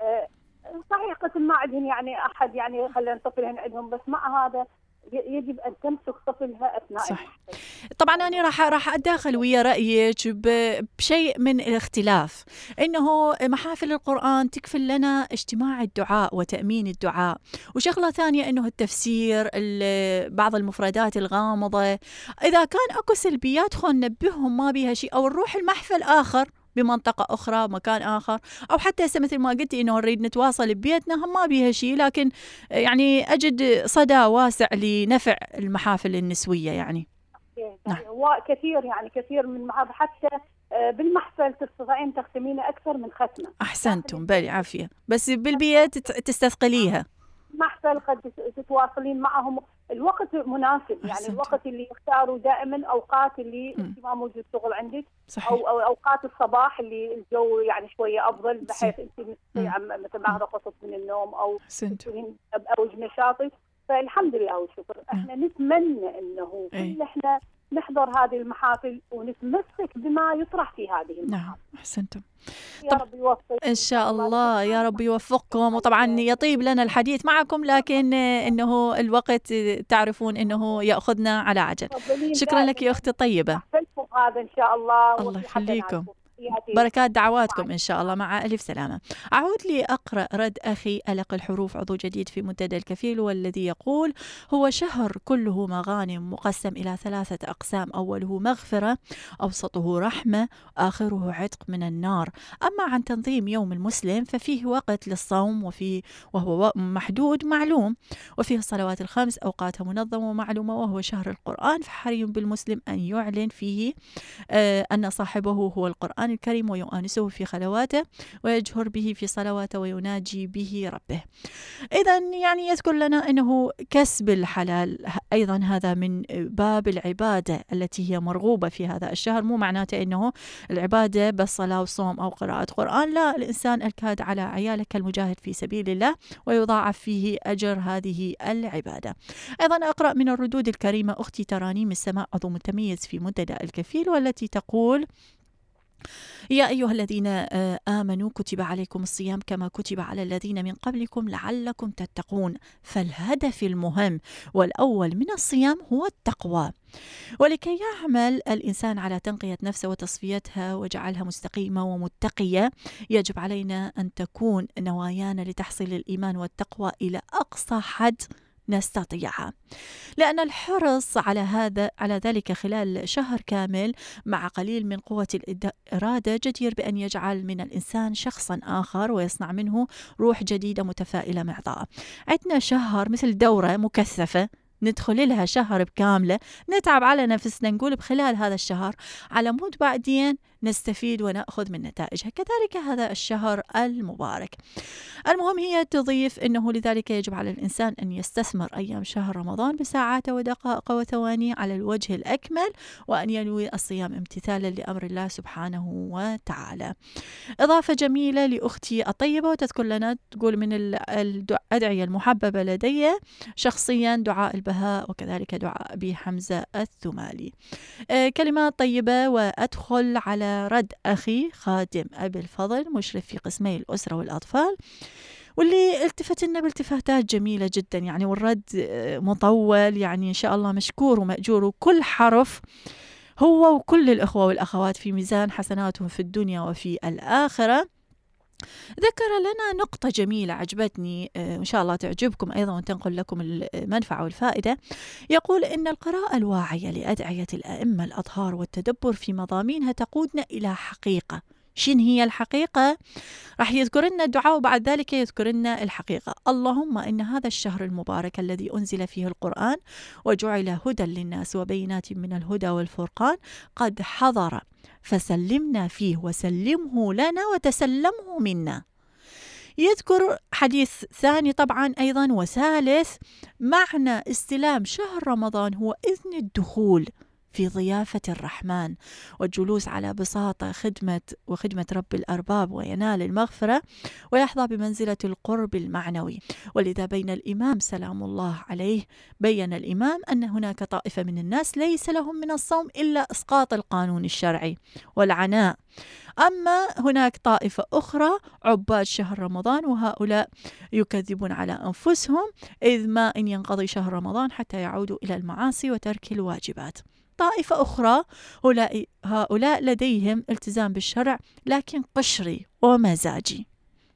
صحيح قسم ما عندهم يعني احد يعني خلينا طفلهن عندهم، بس مع هذا يجب ان تمسك طفلها اثناء صح. طبعا انا راح اتداخل ويا رايك بشيء من الاختلاف، انه محافل القران تكفل لنا اجتماع الدعاء وتامين الدعاء، وشغله ثانيه انه التفسير بعض المفردات الغامضه، اذا كان اكو سلبيات خلينا ننبههم ما بيها شيء، او نروح المحفل اخر بمنطقة أخرى مكان آخر، أو حتى مثل ما قلتي إنه نريد نتواصل ببيتنا هم ما بيها شيء، لكن يعني أجد صدى واسع لنفع المحافل النسوية يعني. نعم. وكثير يعني كثير من المحافل حتى بالمحفل تستطيعين تختمين أكثر من ختمة. أحسنتم، بالي عافية، بس بالبيت تستثقليها. محفل قد تتواصلين معهم الوقت مناسب، يعني أحسنتم. الوقت اللي يختاروا دائما أوقات اللي انت ما موجود شغل عندك. صحيح. أو أوقات الصباح اللي الجو يعني شوية أفضل، بحيث انت مستطيعة مثل ما قصص من النوم أو تكونين بأوج نشاطك. فالحمد لله والشكر. احنا نتمنى انه كل احنا نحضر هذه المحافل ونتمسك بما يطرح في هذه المحافل. نعم، أحسنتم. يا رب يوفقكم إن شاء الله، يا رب يوفقكم. وطبعا يطيب لنا الحديث معكم، لكن إنه الوقت تعرفون إنه يأخذنا على عجل. شكرا لك يا أختي الطيبة. هذا إن شاء الله. الله يخليكم. بركات دعواتكم إن شاء الله. مع ألف سلامة. أعود لي أقرأ رد أخي ألق الحروف عضو جديد في منتدى الكفيل، والذي يقول: هو شهر كله مغانم مقسم إلى 3 أقسام، أوله مغفرة، أوسطه رحمة، آخره عتق من النار. أما عن تنظيم يوم المسلم ففيه وقت للصوم وهو محدود معلوم، وفيه الصلوات ال5 أوقاتها منظمة ومعلومة، وهو شهر القرآن، فحري بالمسلم أن يعلن فيه أن صاحبه هو القرآن الكريم ويؤانسه في خلواته ويجهر به في صلواته ويناجي به ربه. إذا يعني يذكر لنا أنه كسب الحلال أيضا هذا من باب العبادة التي هي مرغوبة في هذا الشهر. مو معناته أنه العبادة بس صلاة وصوم أو قراءة قرآن، لا، الإنسان الكاد على عياله كالمجاهد في سبيل الله، ويضاعف فيه أجر هذه العبادة. أيضا أقرأ من الردود الكريمة أختي ترانيم السماء عضو متميز في منتدى الكفيل، والتي تقول: يا أيها الذين آمنوا كتب عليكم الصيام كما كتب على الذين من قبلكم لعلكم تتقون. فالهدف المهم والأول من الصيام هو التقوى، ولكي يعمل الإنسان على تنقية نفسه وتصفيتها وجعلها مستقيمة ومتقية، يجب علينا أن تكون نوايانا لتحصيل الإيمان والتقوى إلى أقصى حد نستطيعها، لأن الحرص على ذلك خلال شهر كامل مع قليل من قوة الإرادة جدير بأن يجعل من الإنسان شخصا آخر ويصنع منه روح جديدة متفائلة معطاء. عندنا شهر مثل دورة مكثفة ندخل لها شهر بكاملة، نتعب على نفسنا، نقول بخلال هذا الشهر على مود بعدين نستفيد ونأخذ من نتائجها. كذلك هذا الشهر المبارك. المهم هي تضيف أنه لذلك يجب على الإنسان أن يستثمر أيام شهر رمضان بساعاته ودقائقه وثوانيه على الوجه الأكمل، وأن ينوي الصيام امتثالا لأمر الله سبحانه وتعالى. إضافة جميلة لأختي الطيبة وتذكر لنا، تقول: من الأدعية المحببة لدي شخصيا دعاء البهاء، وكذلك دعاء أبي حمزة الثمالي. كلمات طيبة. وأدخل على رد أخي خادم أبي الفضل مشرف في قسمي الأسرة والأطفال، واللي التفت لنا بالتفاتات جميلة جدا يعني، والرد مطول يعني، إن شاء الله مشكور ومأجور، وكل حرف هو وكل الأخوة والأخوات في ميزان حسناتهم في الدنيا وفي الآخرة. ذكر لنا نقطة جميلة عجبتني، إن شاء الله تعجبكم أيضا وتنقل لكم المنفعة والفائدة. يقول إن القراءة الواعية لأدعية الأئمة الأطهار والتدبر في مضامينها تقودنا إلى حقيقة. شن هي الحقيقة؟ راح يذكر لنا الدعاء وبعد ذلك يذكر لنا الحقيقة. اللهم إن هذا الشهر المبارك الذي أنزل فيه القرآن وجعل هدى للناس وبينات من الهدى والفرقان قد حضر فسلمنا فيه وسلمه لنا وتسلمه منا. يذكر حديث ثاني طبعا أيضا وثالث، معنى استلام شهر رمضان هو إذن الدخول في ضيافة الرحمن والجلوس على بساطة خدمة رب الأرباب، وينال المغفرة ويحظى بمنزلة القرب المعنوي. ولذا بين الإمام سلام الله عليه بين الإمام أن هناك طائفة من الناس ليس لهم من الصوم إلا إسقاط القانون الشرعي والعناء، أما هناك طائفة أخرى عباد شهر رمضان، وهؤلاء يكذبون على أنفسهم، إذ ما إن ينقضي شهر رمضان حتى يعودوا إلى المعاصي وترك الواجبات. طائفة أخرى هؤلاء لديهم التزام بالشرع لكن قشري ومزاجي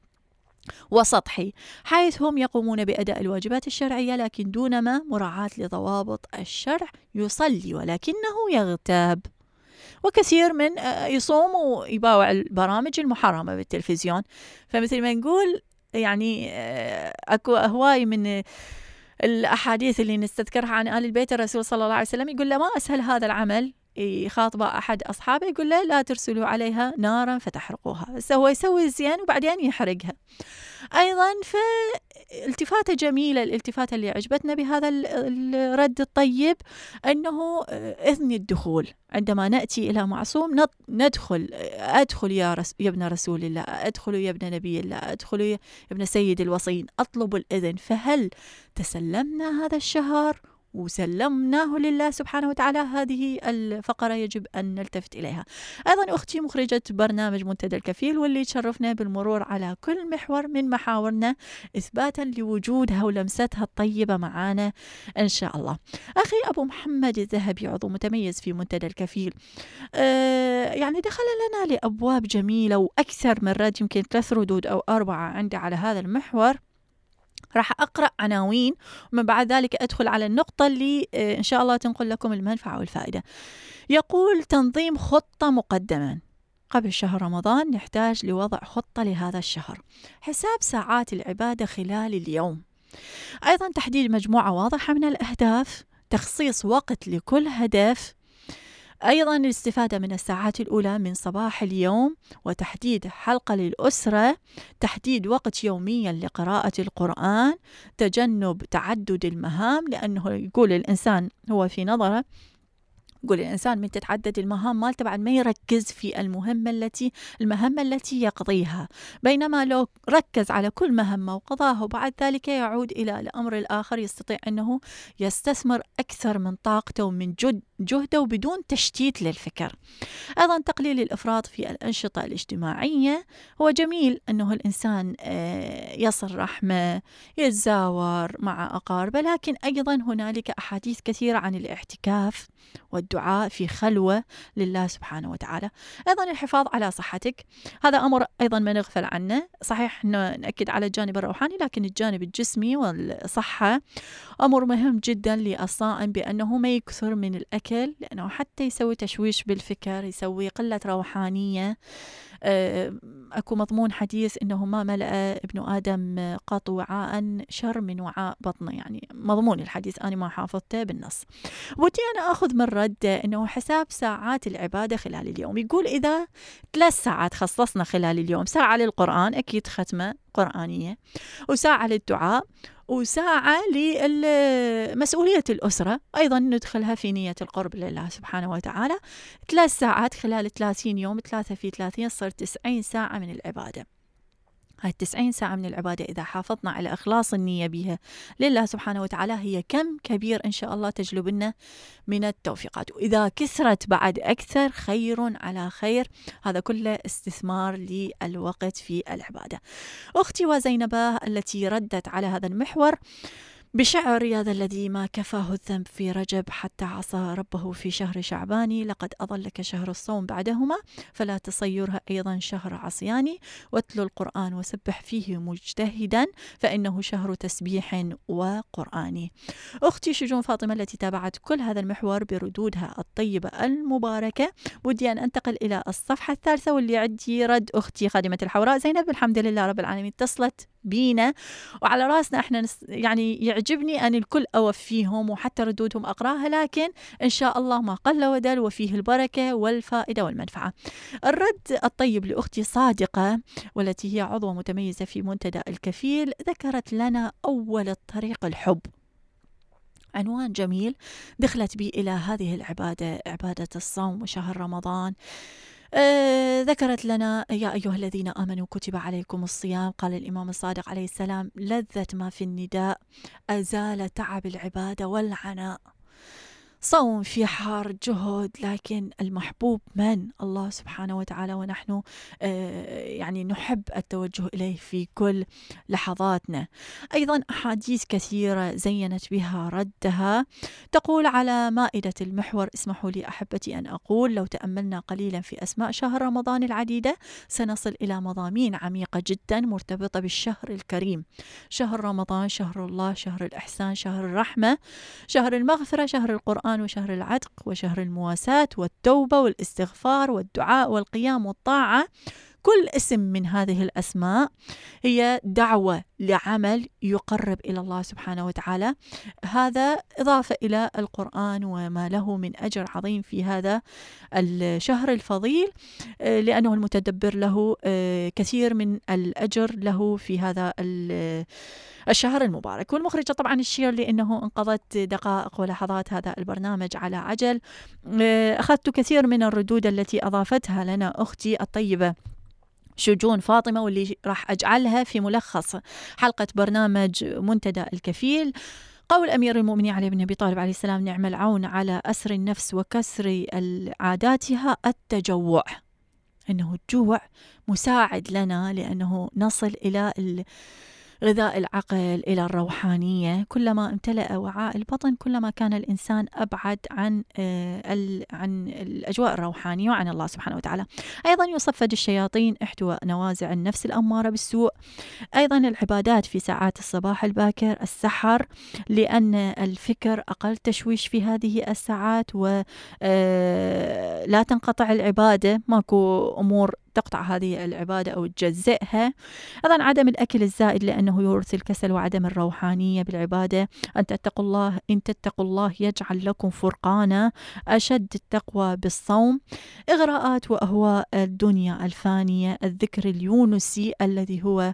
وسطحي، حيث هم يقومون بأداء الواجبات الشرعية لكن دون ما مراعاة لضوابط الشرع، يصلي ولكنه يغتاب. وكثير من يصوم ويباوع البرامج المحرمة بالتلفزيون. فمثل ما نقول يعني أكو هواي من الأحاديث اللي نستذكرها عن آل البيت الرسول صلى الله عليه وسلم، يقول له ما أسهل هذا العمل، يخاطب أحد أصحابه يقول له لا ترسلوا عليها نارا فتحرقوها، بس هو يسوي الزين وبعدين يحرقها. أيضا فالتفاتة جميلة، الالتفاتة اللي عجبتنا بهذا الرد الطيب أنه إذن الدخول عندما نأتي إلى معصوم أدخل يا ابن رسول الله، أدخل يا ابن نبي الله، أدخل يا ابن سيد الوصين، أطلب الإذن. فهل تسلمنا هذا الشهر وسلمناه لله سبحانه وتعالى، هذه الفقرة يجب أن نلتفت إليها. أيضا أختي مخرجة برنامج منتدى الكفيل، واللي تشرفنا بالمرور على كل محور من محاورنا إثباتا لوجودها ولمستها الطيبة معانا إن شاء الله. أخي أبو محمد الذهبي عضو متميز في منتدى الكفيل يعني دخل لنا لأبواب جميلة وأكثر من رد، يمكن 3 ردود أو 4 عندي على هذا المحور. راح أقرأ عناوين ومن بعد ذلك أدخل على النقطة اللي إن شاء الله تنقل لكم المنفعة والفائدة. يقول: تنظيم خطة مقدما قبل شهر رمضان، نحتاج لوضع خطة لهذا الشهر، حساب ساعات العبادة خلال اليوم، أيضا تحديد مجموعة واضحة من الأهداف، تخصيص وقت لكل هدف، أيضا الاستفادة من الساعات الأولى من صباح اليوم، وتحديد حلقة للأسرة، تحديد وقت يوميا لقراءة القرآن، تجنب تعدد المهام، لأنه يقول الإنسان هو في نظره يقول الإنسان من تتعدد المهام مالته بعد ما يركز في المهمة التي يقضيها، بينما لو ركز على كل مهمة وقضاها وبعد ذلك يعود إلى الأمر الآخر، يستطيع أنه يستثمر أكثر من طاقته ومن جهده وبدون تشتيت للفكر. أيضا تقليل الإفراط في الأنشطة الاجتماعية، هو جميل أنه الإنسان يصل رحمة، يتزاور مع أقاربه، لكن أيضا هنالك أحاديث كثيرة عن الاعتكاف والدعاء في خلوة لله سبحانه وتعالى. أيضا الحفاظ على صحتك، هذا أمر أيضا ما نغفل عنه، صحيح نأكد على الجانب الروحاني، لكن الجانب الجسمي والصحة أمر مهم جدا للصائم، بأنه ما يكثر من الأكل، لأنه حتى يسوي تشويش بالفكر، يسوي قلة روحانية. أكو مضمون حديث إنه ما ملأ ابن آدم قط وعاء شر من وعاء بطنه، يعني مضمون الحديث أنا ما حافظته بالنص. ودي أنا أخذ من رد إنه حساب ساعات العبادة خلال اليوم، يقول إذا 3 ساعات خصصنا خلال اليوم، ساعة للقرآن أكيد ختمة قرآنية، وساعة للدعاء، وساعة لمسؤولية الأسرة أيضا ندخلها في نية القرب لله سبحانه وتعالى، 3 ساعات خلال 30 يوم، 3 في 30 صار 90 ساعة من العبادة. هاي 90 ساعة من العبادة إذا حافظنا على إخلاص النية بها لله سبحانه وتعالى، هي كم كبير إن شاء الله تجلب لنا من التوفيقات، وإذا كثرت بعد أكثر خير على خير، هذا كله استثمار للوقت في العبادة. أختي وزينبة التي ردت على هذا المحور بشعر: يا ذا الذي ما كفاه الذنب في رجب حتى عصى ربه في شهر شعبان، لقد أضلك شهر الصوم بعدهما، فلا تصيرها أيضا شهر عصيان، واتل القرآن وسبح فيه مجتهدا، فإنه شهر تسبيح وقرآن. أختي شجون فاطمة التي تابعت كل هذا المحور بردودها الطيبة المباركة، ودي أن أنتقل إلى الصفحة الثالثة، واللي عندي رد أختي خادمة الحوراء زينب، الحمد لله رب العالمين اتصلت بينا وعلى راسنا احنا يعني يعجبني أن الكل أوفيهم وحتى ردودهم أقراها، لكن إن شاء الله ما قل ودل وفيه البركة والفائدة والمنفعة. الرد الطيب لأختي صادقة والتي هي عضوة متميزة في منتدى الكفيل، ذكرت لنا أول الطريق الحب، عنوان جميل دخلت به إلى هذه العبادة، عبادة الصوم وشهر رمضان. ذكرت لنا: يا أيها الذين آمنوا كتب عليكم الصيام، قال الإمام الصادق عليه السلام: لذة ما في النداء أزال تعب العبادة والعناء. صوم في حار جهد، لكن المحبوب من الله سبحانه وتعالى، ونحن يعني نحب التوجه إليه في كل لحظاتنا. أيضا أحاديث كثيرة زينت بها ردها، تقول على مائدة المحور: اسمحوا لي أحبتي أن أقول لو تأملنا قليلا في أسماء شهر رمضان العديدة سنصل إلى مضامين عميقة جدا مرتبطة بالشهر الكريم. شهر رمضان شهر الله، شهر الإحسان، شهر الرحمة، شهر المغفرة، شهر القرآن، وشهر العتق، وشهر المواساة والتوبة والاستغفار والدعاء والقيام والطاعة. كل اسم من هذه الأسماء هي دعوة لعمل يقرب إلى الله سبحانه وتعالى، هذا إضافة إلى القرآن وما له من أجر عظيم في هذا الشهر الفضيل، لأنه المتدبر له كثير من الأجر له في هذا الشهر المبارك. والمخرجة طبعا الشير لأنه انقضت دقائق ولحظات هذا البرنامج على عجل، أخذت كثير من الردود التي أضافتها لنا أختي الطيبة شجون فاطمة، واللي راح أجعلها في ملخص حلقة برنامج منتدى الكفيل. قول أمير المؤمنين علي بن أبي طالب عليه السلام: نعم العون على أسر النفس وكسر عاداتها التجوع. إنه الجوع مساعد لنا لأنه نصل إلى غذاء العقل، إلى الروحانية. كلما امتلأ وعاء البطن كلما كان الإنسان أبعد عن الأجواء الروحانية وعن الله سبحانه وتعالى. أيضا يصفد الشياطين احتواء نوازع النفس الأمارة بالسوء. أيضا العبادات في ساعات الصباح الباكر، السحر، لأن الفكر أقل تشويش في هذه الساعات ولا تنقطع العبادة، ماكو أمور تقطع هذه العبادة أو تجزئها. أيضا عدم الأكل الزائد لأنه يورث الكسل وعدم الروحانية بالعبادة. إن تتقوا الله يجعل لكم فرقانا، أشد التقوى بالصوم. إغراءات وأهواء الدنيا الفانية، الذكر اليونسي الذي هو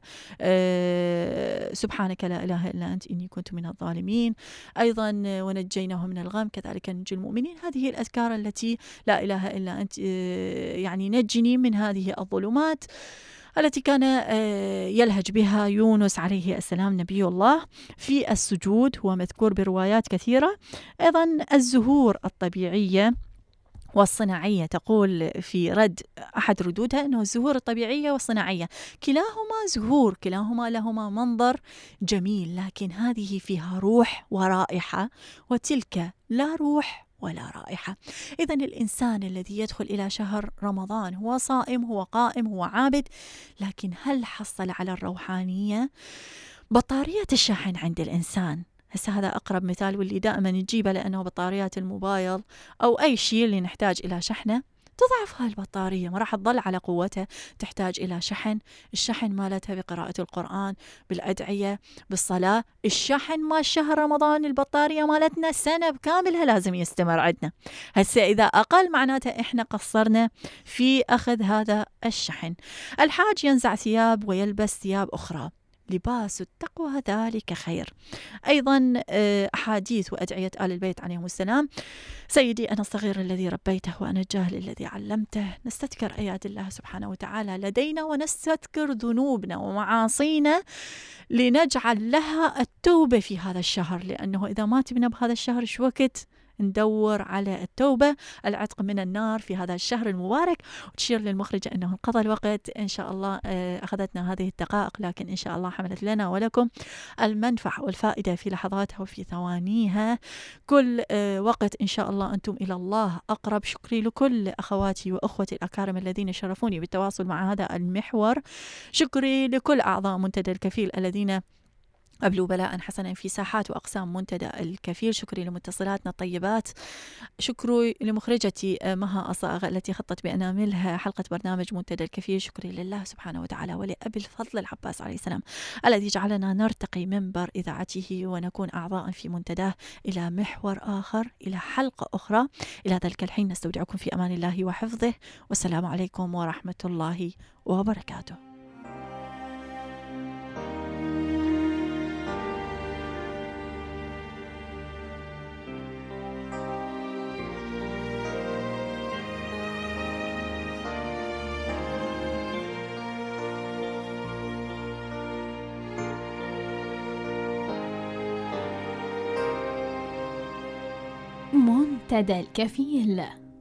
سبحانك لا إله إلا أنت إني كنت من الظالمين. أيضا ونجيناه من الغم، كذلك ننجي المؤمنين. هذه الأذكار التي لا إله إلا أنت يعني نجني من هذه الظلمات التي كان يلهج بها يونس عليه السلام نبي الله في السجود، هو مذكور بروايات كثيرة. أيضا الزهور الطبيعية والصناعية، تقول في رد أحد ردودها أنه الزهور الطبيعية والصناعية كلاهما زهور، كلاهما لهما منظر جميل، لكن هذه فيها روح ورائحة وتلك لا روح ولا رائحة. إذن الإنسان الذي يدخل إلى شهر رمضان هو صائم، هو قائم، هو عابد، لكن هل حصل على الروحانية؟ بطارية الشاحن عند الإنسان، هسه هذا أقرب مثال واللي دائما نجيبه، لأنه بطاريات الموبايل أو أي شيء اللي نحتاج إلى شحنة تضعف هاي البطارية، ما راح تظل على قوتها، تحتاج إلى شحن. الشحن مالتها بقراءة القرآن، بالأدعية، بالصلاة. الشحن مال شهر رمضان البطارية مالتنا سنة كاملها لازم يستمر عندنا. هسه إذا أقل معناته إحنا قصرنا في أخذ هذا الشحن. الحاج ينزع ثياب ويلبس ثياب أخرى، لباس التقوى ذلك خير. أيضا أحاديث وأدعية آل البيت عليهم السلام: سيدي أنا الصغير الذي ربيته وأنا الجاهل الذي علمته. نستذكر آيات الله سبحانه وتعالى لدينا ونستذكر ذنوبنا ومعاصينا لنجعل لها التوبة في هذا الشهر، لأنه إذا ما تبنا بهذا الشهر شو وقت ندور على التوبة، العتق من النار في هذا الشهر المبارك. وتشير للمخرجة أنه انقضى الوقت، إن شاء الله أخذتنا هذه الدقائق، لكن إن شاء الله حملت لنا ولكم المنفعة والفائدة في لحظاتها وفي ثوانيها. كل وقت إن شاء الله أنتم إلى الله أقرب. شكري لكل أخواتي وأخوتي الأكارم الذين شرفوني بالتواصل مع هذا المحور. شكري لكل أعضاء منتدى الكفيل الذين أبلوا بلاء حسنا في ساحات وأقسام منتدى الكفيل. شكري لمتصلاتنا الطيبات. شكري لمخرجتي مها أصاغ التي خطت بأناملها حلقة برنامج منتدى الكفيل. شكري لله سبحانه وتعالى ولأبي الفضل العباس عليه السلام الذي جعلنا نرتقي منبر إذاعته ونكون أعضاء في منتداه. إلى محور آخر، إلى حلقة أخرى، إلى ذلك الحين نستودعكم في أمان الله وحفظه، والسلام عليكم ورحمة الله وبركاته. منتدى الكفيل.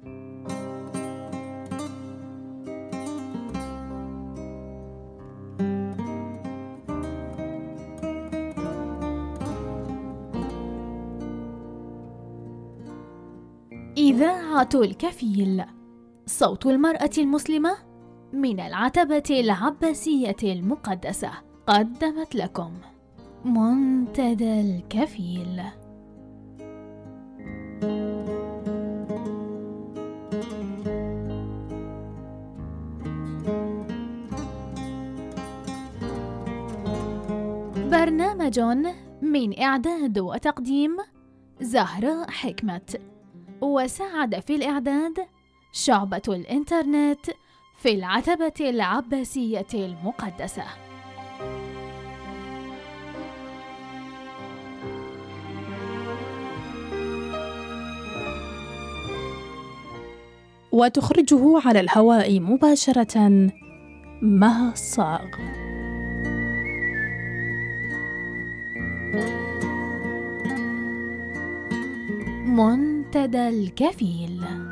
إذاعة الكفيل، صوت المرأة المسلمة من العتبة العباسية المقدسة، قدمت لكم منتدى الكفيل. برنامج من إعداد وتقديم زهراء حكمت، وساعد في الإعداد شعبة الإنترنت في العتبة العباسية المقدسة. وتخرجه على الهواء مباشرة مها صاغ. منتدى الكفيل.